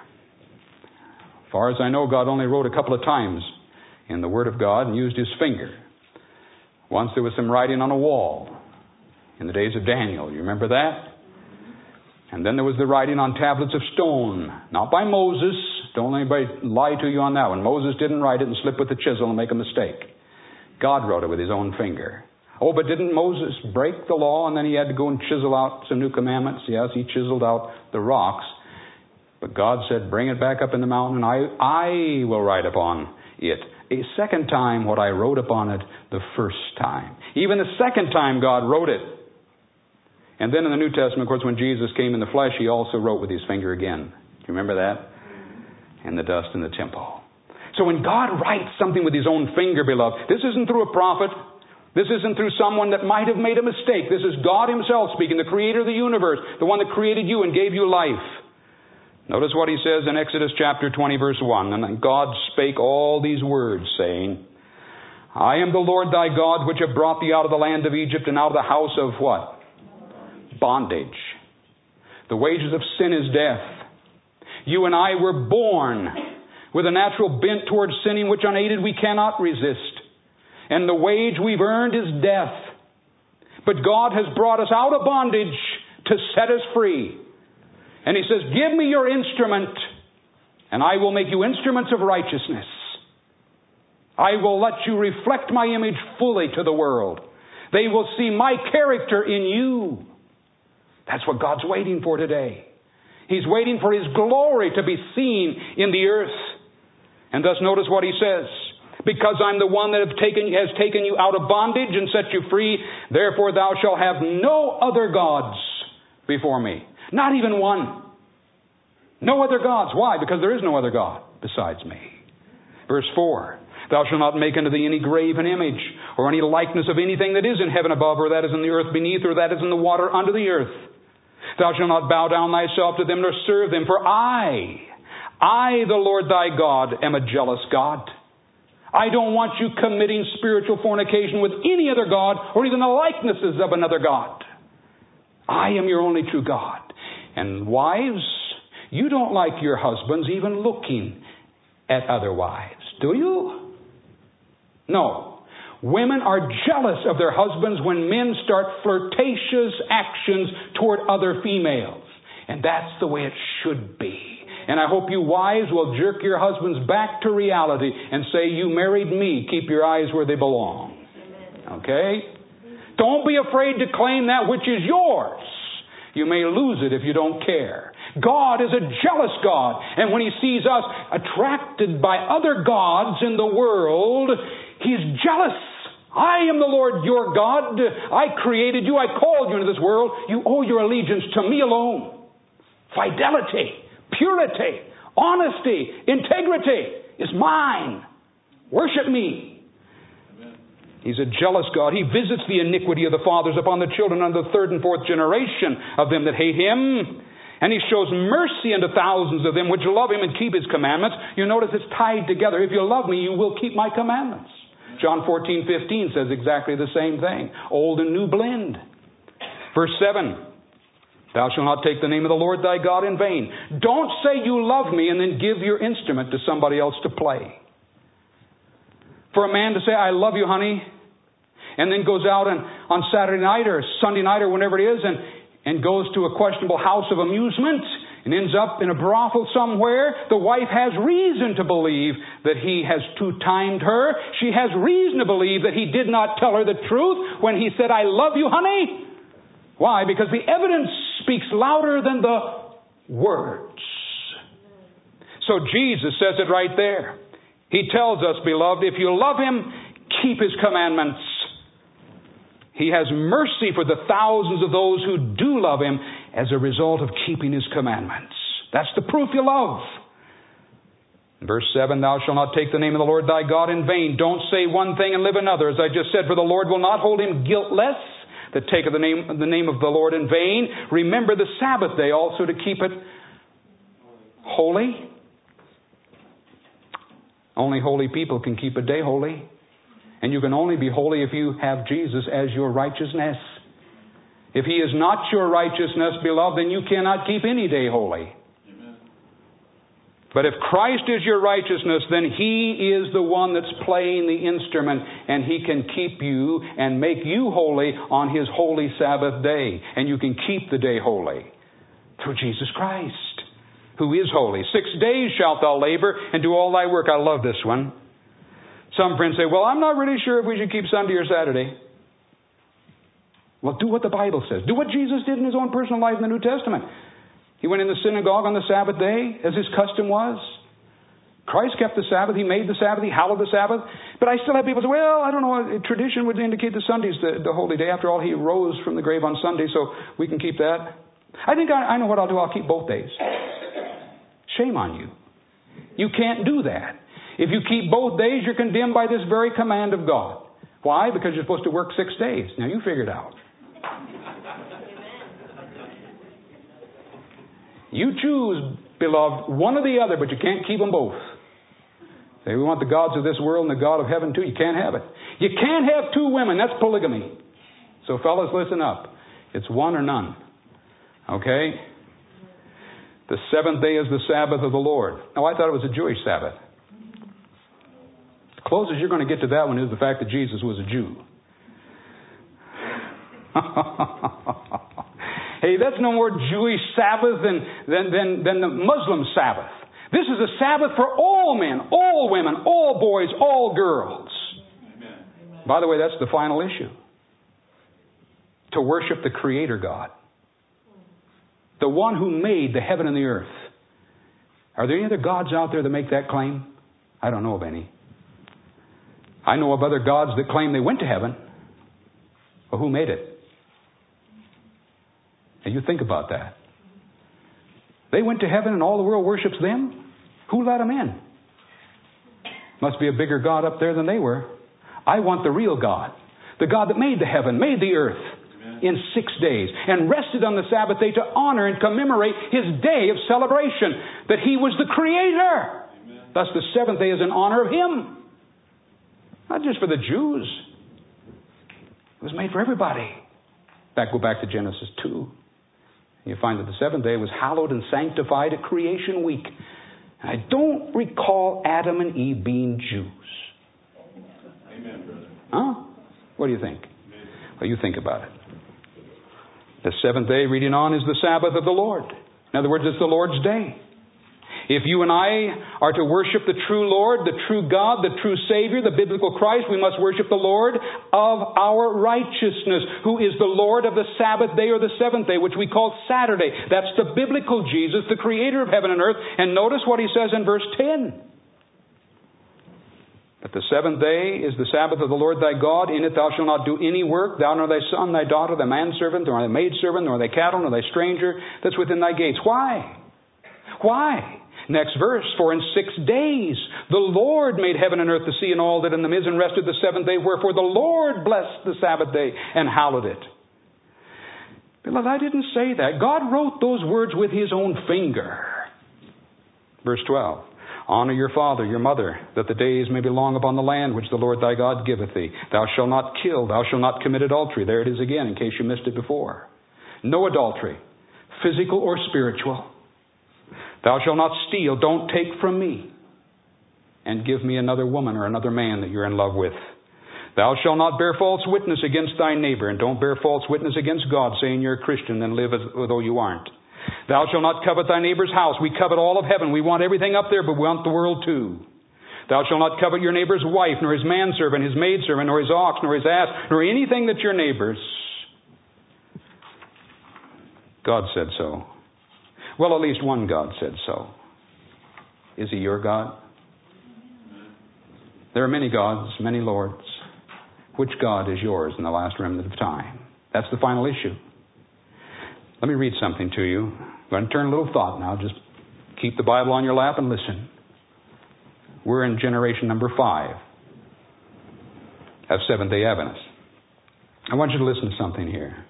Speaker 1: As far as I know, God only wrote a couple of times in the Word of God and used his finger. Once there was some writing on a wall in the days of Daniel. You remember that? And then there was the writing on tablets of stone. Not by Moses. Don't let anybody lie to you on that one. Moses didn't write it and slip with the chisel and make a mistake. God wrote it with his own finger. Oh, but didn't Moses break the law and then he had to go and chisel out some new commandments? Yes, he chiseled out the rocks. But God said, bring it back up in the mountain and I, I will write upon it a second time what I wrote upon it the first time. Even the second time God wrote it. And then in the New Testament, of course, when Jesus came in the flesh, he also wrote with his finger again. Do you remember that? In the dust in the temple. So when God writes something with his own finger, beloved, this isn't through a prophet. This isn't through someone that might have made a mistake. This is God himself speaking, the creator of the universe, the one that created you and gave you life. Notice what he says in Exodus chapter twenty, verse one. And then God spake all these words, saying, I am the Lord thy God, which have brought thee out of the land of Egypt and out of the house of what? Bondage. The wages of sin is death. You and I were born with a natural bent towards sinning, which unaided we cannot resist. And the wage we've earned is death. But God has brought us out of bondage to set us free. And he says, give me your instrument, and I will make you instruments of righteousness. I will let you reflect my image fully to the world. They will see my character in you. That's what God's waiting for today. He's waiting for his glory to be seen in the earth. And thus notice what he says. Because I'm the one that have taken, has taken you out of bondage and set you free, therefore thou shalt have no other gods before me. Not even one. No other gods. Why? Because there is no other God besides me. Verse four. Thou shalt not make unto thee any graven image, or any likeness of anything that is in heaven above, or that is in the earth beneath, or that is in the water under the earth. Thou shalt not bow down thyself to them, nor serve them. For I, I, the Lord thy God, am a jealous God. I don't want you committing spiritual fornication with any other God, or even the likenesses of another God. I am your only true God. And wives, you don't like your husbands even looking at other wives, do you? No. Women are jealous of their husbands when men start flirtatious actions toward other females. And that's the way it should be. And I hope you wives will jerk your husbands back to reality and say, you married me. Keep your eyes where they belong. Okay? Don't be afraid to claim that which is yours. You may lose it if you don't care. God is a jealous God. And when he sees us attracted by other gods in the world, he's jealous. I am the Lord your God. I created you. I called you into this world. You owe your allegiance to me alone. Fidelity, purity, honesty, integrity is mine. Worship me. He's a jealous God. He visits the iniquity of the fathers upon the children unto the third and fourth generation of them that hate him. And he shows mercy unto thousands of them which love him and keep his commandments. You notice it's tied together. If you love me, you will keep my commandments. John fourteen fifteen says exactly the same thing. Old and new blend. Verse seven. Thou shalt not take the name of the Lord thy God in vain. Don't say you love me and then give your instrument to somebody else to play. For a man to say, I love you, honey, and then goes out and, on Saturday night or Sunday night or whenever it is and, and goes to a questionable house of amusement and ends up in a brothel somewhere, the wife has reason to believe that he has two-timed her. She has reason to believe that he did not tell her the truth when he said, I love you, honey. Why? Because the evidence speaks louder than the words. So Jesus says it right there. He tells us, beloved, if you love Him, keep His commandments. He has mercy for the thousands of those who do love Him as a result of keeping His commandments. That's the proof you love. Verse seven, thou shalt not take the name of the Lord thy God in vain. Don't say one thing and live another. As I just said, for the Lord will not hold him guiltless that taketh the name, the name of the Lord in vain. Remember the Sabbath day also to keep it holy. Only holy people can keep a day holy. And you can only be holy if you have Jesus as your righteousness. If He is not your righteousness, beloved, then you cannot keep any day holy. But if Christ is your righteousness, then He is the one that's playing the instrument, and He can keep you and make you holy on His holy Sabbath day. And you can keep the day holy through Jesus Christ, who is holy. Six days shalt thou labor and do all thy work. I love this one. Some friends say, well, I'm not really sure if we should keep Sunday or Saturday. Well, do what the Bible says. Do what Jesus did in His own personal life in the New Testament. He went in the synagogue on the Sabbath day, as His custom was. Christ kept the Sabbath. He made the Sabbath. He hallowed the Sabbath. But I still have people say, well, I don't know. Tradition would indicate that Sunday's the, the holy day. After all, He rose from the grave on Sunday, so we can keep that. I think I, I know what I'll do. I'll keep both days. Shame on you. You can't do that. If you keep both days, you're condemned by this very command of God. Why? Because you're supposed to work six days. Now, you figure it out. You choose, beloved, one or the other, but you can't keep them both. Say, we want the gods of this world and the God of heaven too. You can't have it. You can't have two women. That's polygamy. So fellas, listen up. It's one or none. Okay? The seventh day is the Sabbath of the Lord. Now, I thought it was a Jewish Sabbath. The closest you're going to get to that one is the fact that Jesus was a Jew. Hey, that's no more Jewish Sabbath than, than, than, than the Muslim Sabbath. This is a Sabbath for all men, all women, all boys, all girls. Amen. By the way, that's the final issue. To worship the Creator God. The one who made the heaven and the earth. Are there any other gods out there that make that claim? I don't know of any. I know of other gods that claim they went to heaven. Well, who made it? And you think about that. They went to heaven and all the world worships them? Who let them in? Must be a bigger God up there than they were. I want the real God. The God that made the heaven, made the earth in six days, and rested on the Sabbath day to honor and commemorate His day of celebration, that He was the Creator. Amen. Thus the seventh day is in honor of Him. Not just for the Jews. It was made for everybody. Back, go back to Genesis two. You find that the seventh day was hallowed and sanctified at creation week. And I don't recall Adam and Eve being Jews.
Speaker 2: Amen, brother.
Speaker 1: Huh? What do you think?
Speaker 2: Amen.
Speaker 1: Well, you think about it. The seventh day, reading on, is the Sabbath of the Lord. In other words, it's the Lord's day. If you and I are to worship the true Lord, the true God, the true Savior, the biblical Christ, we must worship the Lord of our righteousness, who is the Lord of the Sabbath day or the seventh day, which we call Saturday. That's the biblical Jesus, the Creator of heaven and earth. And notice what He says in verse ten. But the seventh day is the Sabbath of the Lord thy God. In it thou shalt not do any work, thou nor thy son, thy daughter, thy manservant, nor thy maidservant, nor thy cattle, nor thy stranger that's within thy gates. Why? Why? Next verse, for in six days the Lord made heaven and earth, the sea, and all that in them is, and rested the seventh day. Wherefore the Lord blessed the Sabbath day and hallowed it. Beloved, I didn't say that. God wrote those words with His own finger. Verse twelve. Honor your father, your mother, that the days may be long upon the land which the Lord thy God giveth thee. Thou shalt not kill, thou shalt not commit adultery. There it is again, in case you missed it before. No adultery, physical or spiritual. Thou shalt not steal. Don't take from me and give me another woman or another man that you're in love with. Thou shalt not bear false witness against thy neighbor, and don't bear false witness against God, saying you're a Christian, and live as though you aren't. Thou shalt not covet thy neighbor's house. We covet all of heaven. We want everything up there, but we want the world too. Thou shalt not covet your neighbor's wife, nor his manservant, his maidservant, nor his ox, nor his ass, nor anything that's your neighbor's. God said so. Well, at least one God said so. Is He your God? There are many gods, many lords. Which God is yours in the last remnant of time? That's the final issue. Let me read something to you. I'm going to turn a little thought now. Just keep the Bible on your lap and listen. We're in generation number five of Seventh-day Adventists. I want you to listen to something here.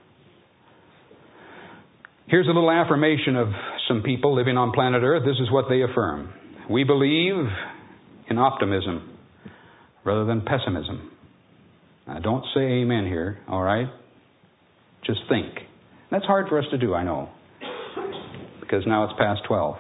Speaker 1: Here's a little affirmation of some people living on planet Earth. This is what they affirm. We believe in optimism rather than pessimism. Now, don't say amen here, all right? Just think. That's hard for us to do, I know, because now it's past twelve.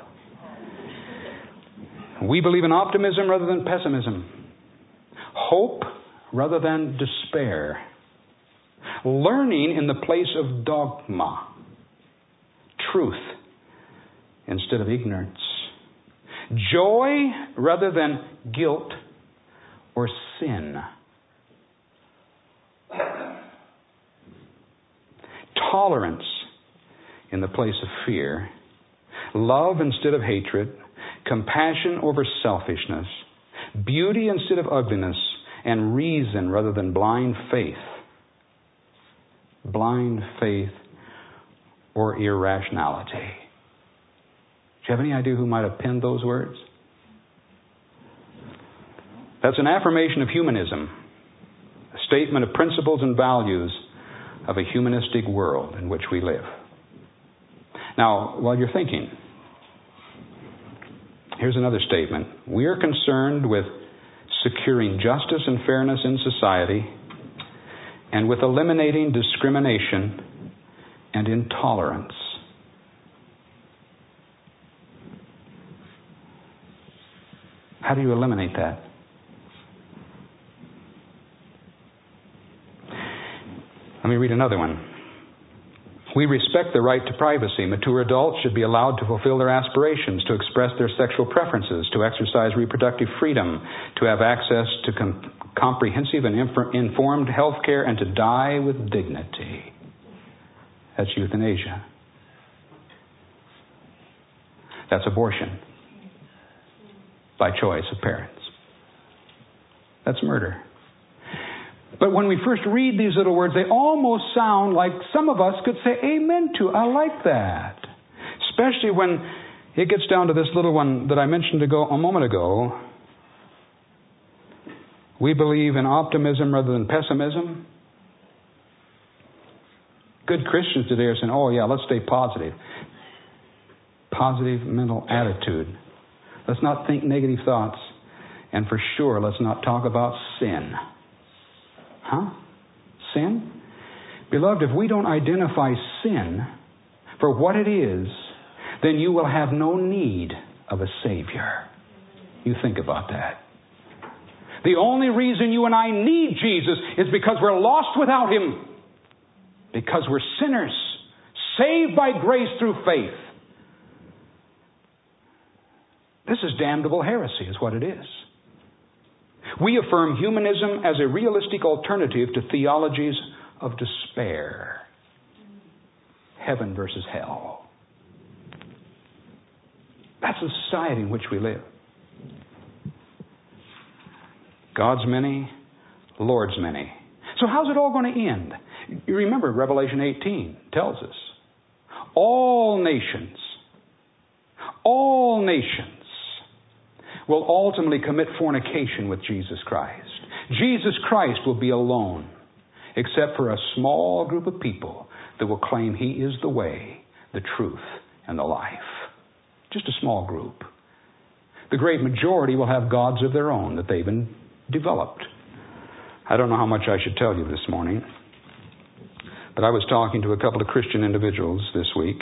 Speaker 1: We believe in optimism rather than pessimism. Hope rather than despair. Learning in the place of dogma. Truth instead of ignorance. Joy rather than guilt or sin. Tolerance in the place of fear. Love instead of hatred. Compassion over selfishness. Beauty instead of ugliness. And reason rather than blind faith. Blind faith or irrationality. Do you have any idea who might have penned those words? That's an affirmation of humanism. A statement of principles and values of a humanistic world in which we live. Now, while you're thinking, here's another statement. We are concerned with securing justice and fairness in society and with eliminating discrimination and intolerance. How do you eliminate that? Let me read another one. We respect the right to privacy. Mature adults should be allowed to fulfill their aspirations, to express their sexual preferences, to exercise reproductive freedom, to have access to com- comprehensive and inf- informed health care, and to die with dignity. That's euthanasia. That's abortion by choice of parents. That's murder. But when we first read these little words, they almost sound like some of us could say amen to. I like that. Especially when it gets down to this little one that I mentioned ago, a moment ago. We believe in optimism rather than pessimism. Good Christians today are saying, oh yeah, let's stay positive. Positive mental attitude. Let's not think negative thoughts. And for sure, let's not talk about sin. Huh? Sin? Beloved, if we don't identify sin for what it is, then you will have no need of a Savior. You think about that. The only reason you and I need Jesus is because we're lost without Him. Because we're sinners, saved by grace through faith. This is damnable heresy, is what it is. We affirm humanism as a realistic alternative to theologies of despair. Heaven versus hell. That's the society in which we live. God's many, Lord's many. So how's it all going to end? You remember Revelation eighteen tells us. All nations, all nations will ultimately commit fornication with Jesus Christ. Jesus Christ will be alone, except for a small group of people that will claim He is the way, the truth, and the life. Just a small group. The great majority will have gods of their own that they've been developed. I don't know how much I should tell you this morning, but I was talking to a couple of Christian individuals this week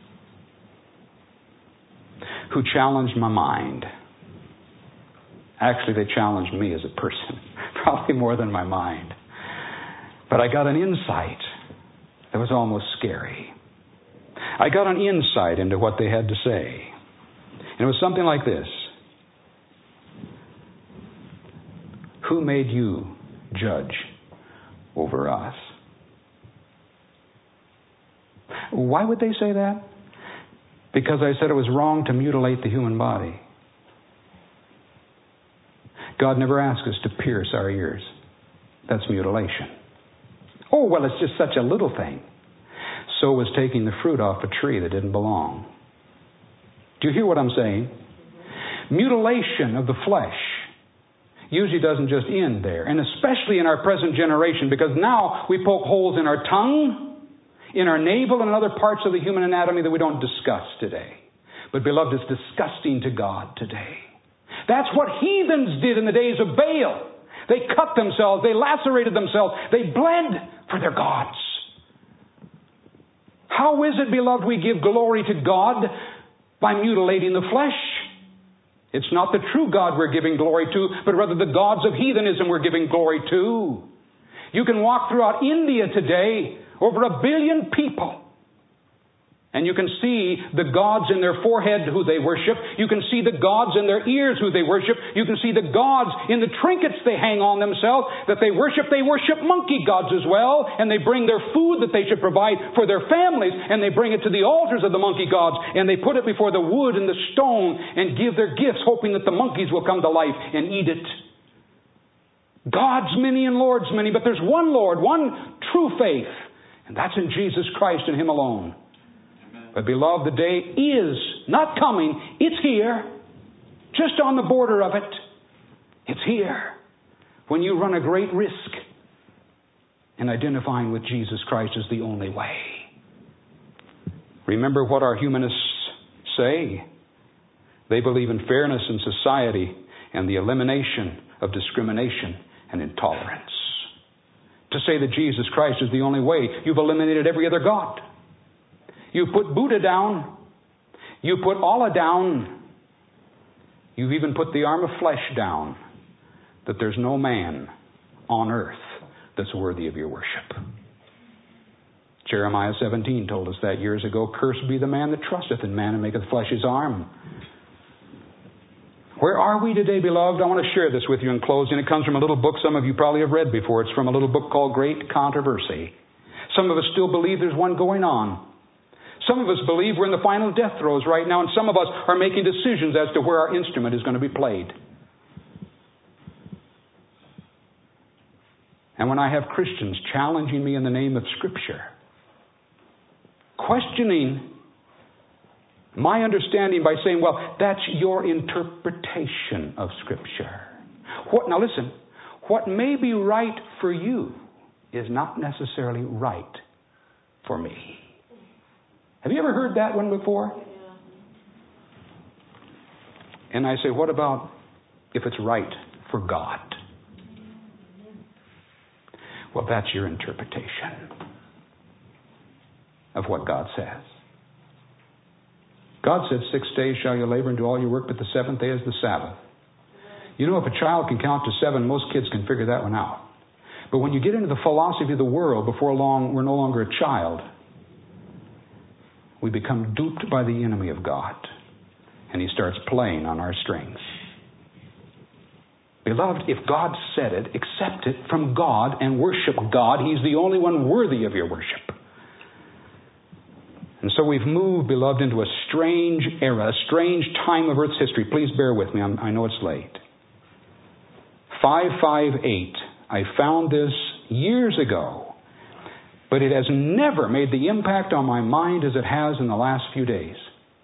Speaker 1: who challenged my mind. Actually, they challenged me as a person, probably more than my mind. But I got an insight that was almost scary. I got an insight into what they had to say. And it was something like this. Who made you judge over us? Why would they say that? Because I said it was wrong to mutilate the human body. God never asks us to pierce our ears. That's mutilation. Oh, well, it's just such a little thing. So was taking the fruit off a tree that didn't belong. Do you hear what I'm saying? Mutilation of the flesh usually doesn't just end there, and especially in our present generation, because now we poke holes in our tongue, in our navel, and in other parts of the human anatomy that we don't discuss today. But beloved, it's disgusting to God today. That's what heathens did in the days of Baal. They cut themselves, they lacerated themselves, they bled for their gods. How is it, beloved, we give glory to God by mutilating the flesh? It's not the true God we're giving glory to, but rather the gods of heathenism we're giving glory to. You can walk throughout India today, over a billion people, and you can see the gods in their forehead who they worship. You can see the gods in their ears who they worship. You can see the gods in the trinkets they hang on themselves that they worship. They worship monkey gods as well, and they bring their food that they should provide for their families, and they bring it to the altars of the monkey gods, and they put it before the wood and the stone and give their gifts, hoping that the monkeys will come to life and eat it. Gods many and lords many, but there's one Lord, one true faith, and that's in Jesus Christ and Him alone. But beloved, the day is not coming. It's here. Just on the border of it. It's here. When you run a great risk in identifying with Jesus Christ as the only way. Remember what our humanists say. They believe in fairness in society and the elimination of discrimination and intolerance. To say that Jesus Christ is the only way, you've eliminated every other god. You put Buddha down. You put Allah down. You've even put the arm of flesh down. That there's no man on earth that's worthy of your worship. Jeremiah seventeen told us that years ago. Cursed be the man that trusteth in man and maketh flesh his arm. Where are we today, beloved? I want to share this with you in closing. It comes from a little book some of you probably have read before. It's from a little book called Great Controversy. Some of us still believe there's one going on. Some of us believe we're in the final death throes right now, and some of us are making decisions as to where our instrument is going to be played. And when I have Christians challenging me in the name of Scripture, questioning my understanding by saying, well, that's your interpretation of Scripture. What, now listen, what may be right for you is not necessarily right for me. Have you ever heard that one before? And I say, what about if it's right for God? Well, that's your interpretation of what God says. God said, six days shall you labor and do all your work, but the seventh day is the Sabbath. You know, if a child can count to seven, most kids can figure that one out. But when you get into the philosophy of the world, before long, we're no longer a child. We become duped by the enemy of God. And he starts playing on our strings. Beloved, if God said it, accept it from God and worship God. He's the only one worthy of your worship. And so we've moved, beloved, into a strange era, a strange time of Earth's history. Please bear with me. I'm, I know it's late. five five eight. I found this years ago. But it has never made the impact on my mind as it has in the last few days.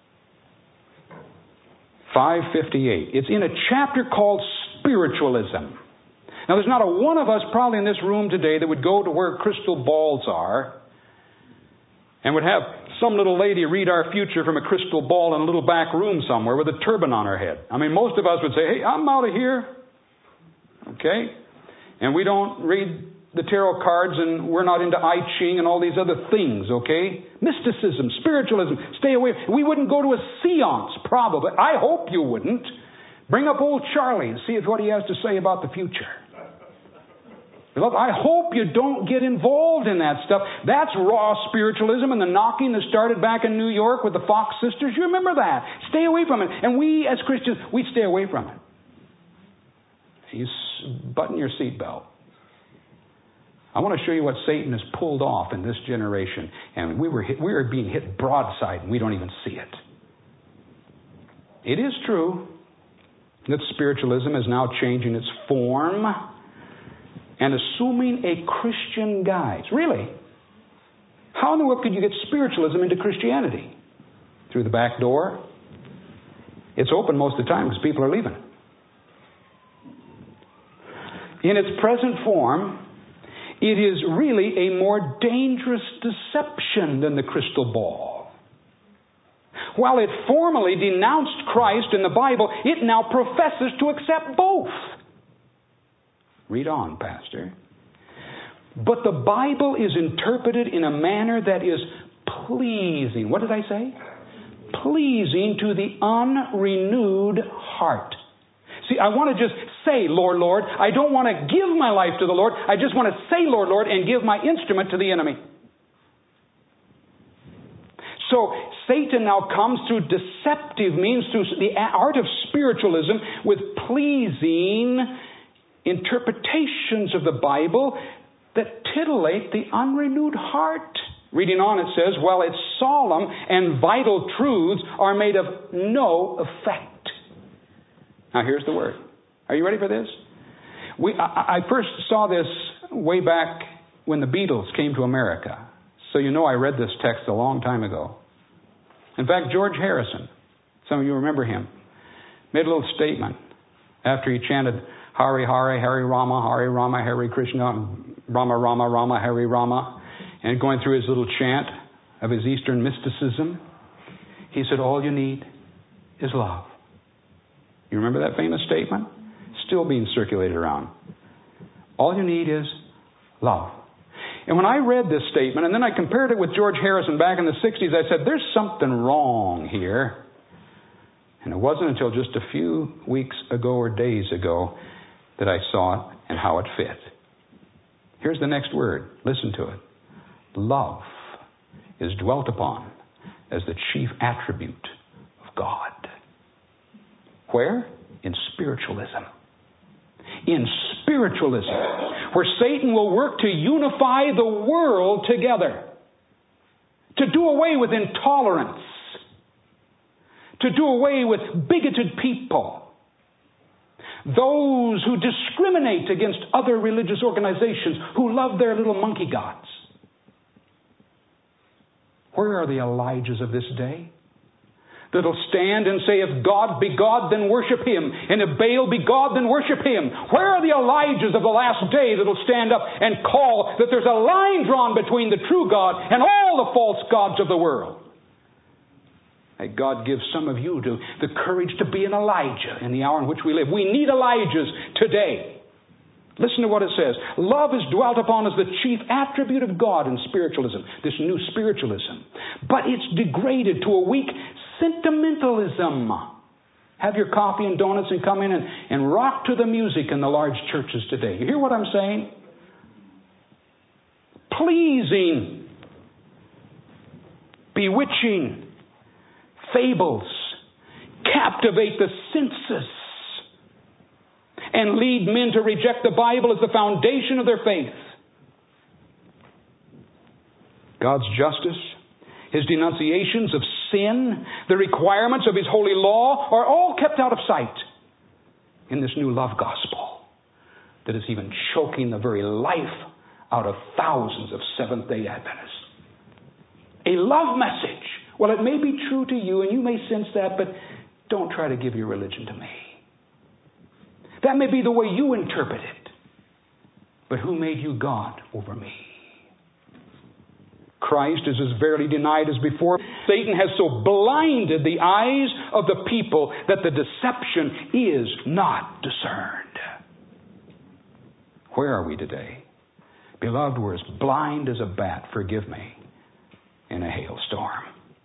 Speaker 1: five fifty-eight. It's in a chapter called Spiritualism. Now, there's not a one of us probably in this room today that would go to where crystal balls are and would have some little lady read our future from a crystal ball in a little back room somewhere with a turban on her head. I mean, most of us would say, hey, I'm out of here. Okay? And we don't read the tarot cards, and we're not into I Ching and all these other things, okay? Mysticism, spiritualism, stay away. We wouldn't go to a seance, probably. I hope you wouldn't. Bring up old Charlie and see what he has to say about the future. Beloved, I hope you don't get involved in that stuff. That's raw spiritualism and the knocking that started back in New York with the Fox sisters. You remember that. Stay away from it. And we, as Christians, we stay away from it. You button your seatbelt. I want to show you what Satan has pulled off in this generation. And we were hit, we are being hit broadside and we don't even see it. It is true. that spiritualism is now changing its form and assuming a Christian guise. Really? How in the world could you get spiritualism into Christianity? Through the back door? It's open most of the time because people are leaving. In its present form, it is really a more dangerous deception than the crystal ball. While it formally denounced Christ in the Bible, it now professes to accept both. Read on, Pastor. But the Bible is interpreted in a manner that is pleasing. What did I say? Pleasing to the unrenewed heart. See, I want to just say, Lord, Lord. I don't want to give my life to the Lord. I just want to say, Lord, Lord, and give my instrument to the enemy. So Satan now comes through deceptive means, through the art of spiritualism, with pleasing interpretations of the Bible that titillate the unrenewed heart. Reading on, it says, while its solemn and vital truths are made of no effect. Now here's the word. Are you ready for this? We, I, I first saw this way back when the Beatles came to America. So you know I read this text a long time ago. In fact, George Harrison, some of you remember him, made a little statement after he chanted Hare Hare, Hare Rama, Hare Rama, Hare Krishna, Rama Rama, Rama, Hare Rama, and going through his little chant of his Eastern mysticism. He said, all you need is love. You remember that famous statement? Still being circulated around. All you need is love. And when I read this statement, and then I compared it with George Harrison back in the sixties, I said, there's something wrong here. And it wasn't until just a few weeks ago or days ago that I saw it and how it fit. Here's the next word. Listen to it. Love is dwelt upon as the chief attribute of God. Where? In spiritualism. In spiritualism, where Satan will work to unify the world together, to do away with intolerance, to do away with bigoted people, those who discriminate against other religious organizations, who love their little monkey gods. Where are the Elijahs of this day that'll stand and say, if God be God, then worship Him, and if Baal be God, then worship Him? Where are the Elijahs of the last day that'll stand up and call that there's a line drawn between the true God and all the false gods of the world? May God give some of you to the courage to be an Elijah in the hour in which we live. We need Elijahs today. Listen to what it says. Love is dwelt upon as the chief attribute of God in spiritualism, this new spiritualism. But it's degraded to a weak sentimentalism. Have your coffee and donuts and come in and, and rock to the music in the large churches today. You hear what I'm saying? Pleasing, bewitching fables captivate the senses and lead men to reject the Bible as the foundation of their faith. God's justice, His denunciations of sin, the requirements of His holy law are all kept out of sight in this new love gospel that is even choking the very life out of thousands of Seventh-day Adventists. A love message. Well, it may be true to you, and you may sense that, but don't try to give your religion to me. That may be the way you interpret it. But who made you God over me? Christ is as verily denied as before. Satan has so blinded the eyes of the people that the deception is not discerned. Where are we today? Beloved, we're as blind as a bat, forgive me, in a hailstorm.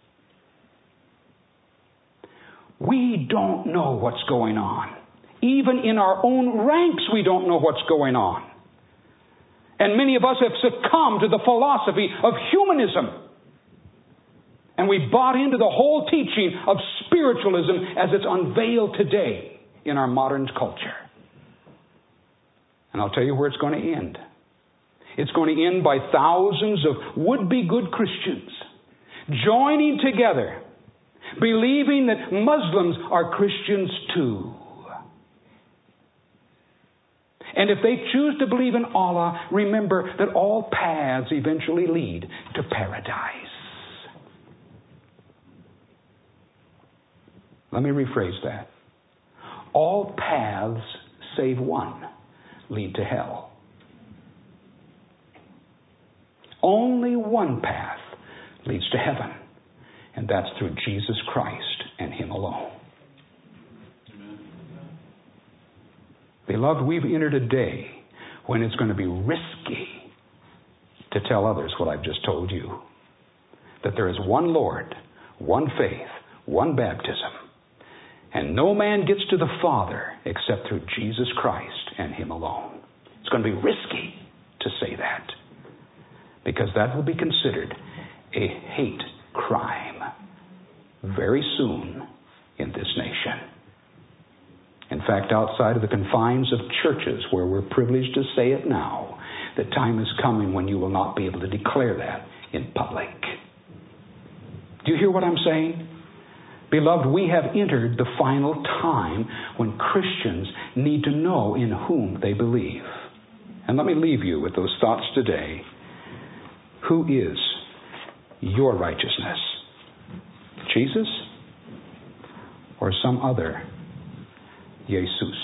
Speaker 1: We don't know what's going on. Even in our own ranks, we don't know what's going on. And many of us have succumbed to the philosophy of humanism. And we bought into the whole teaching of spiritualism as it's unveiled today in our modern culture. And I'll tell you where it's going to end. It's going to end by thousands of would-be good Christians joining together, believing that Muslims are Christians too. And if they choose to believe in Allah, remember that all paths eventually lead to paradise. Let me rephrase that. All paths, save one, lead to hell. Only one path leads to heaven, and that's through Jesus Christ and Him alone. Beloved, we've entered a day when it's going to be risky to tell others what I've just told you. That there is one Lord, one faith, one baptism, and no man gets to the Father except through Jesus Christ and Him alone. It's going to be risky to say that, because that will be considered a hate crime very soon in this nation. In fact, outside of the confines of churches where we're privileged to say it now, the time is coming when you will not be able to declare that in public. Do you hear what I'm saying? Beloved, we have entered the final time when Christians need to know in whom they believe. And let me leave you with those thoughts today. Who is your righteousness? Jesus or some other Jesus?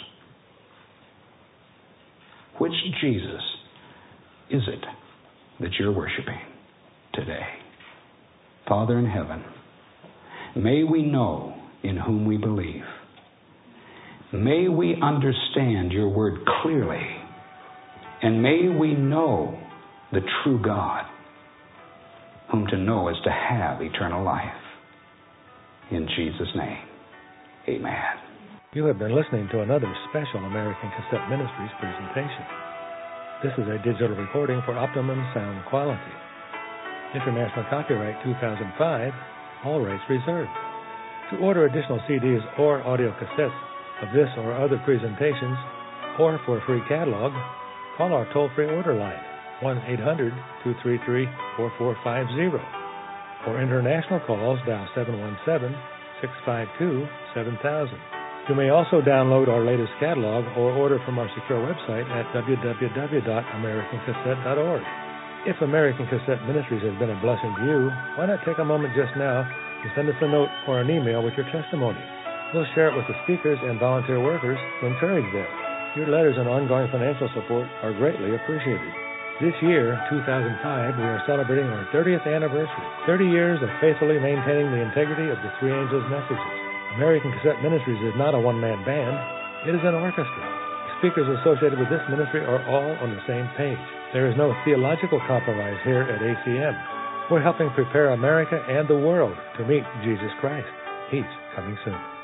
Speaker 1: Which Jesus is it that you're worshiping today? Father in heaven, may we know in whom we believe. May we understand your word clearly. And may we know the true God, whom to know is to have eternal life. In Jesus' name, amen.
Speaker 2: You have been listening to another special American Cassette Ministries presentation. This is a digital recording for optimum sound quality. International copyright two thousand five, all rights reserved. To order additional C Ds or audio cassettes of this or other presentations, or for a free catalog, call our toll-free order line, one eight hundred, two three three, four four five zero. For international calls, dial seven one seven, six five two, seven thousand. You may also download our latest catalog or order from our secure website at w w w dot american cassette dot org. If American Cassette Ministries has been a blessing to you, why not take a moment just now and send us a note or an email with your testimony. We'll share it with the speakers and volunteer workers to encourage them. Your letters and ongoing financial support are greatly appreciated. This year, two thousand five, we are celebrating our thirtieth anniversary, thirty years of faithfully maintaining the integrity of the Three Angels' messages. American Cassette Ministries is not a one-man band. It is an orchestra. Speakers associated with this ministry are all on the same page. There is no theological compromise here at A C M. We're helping prepare America and the world to meet Jesus Christ. He's coming soon.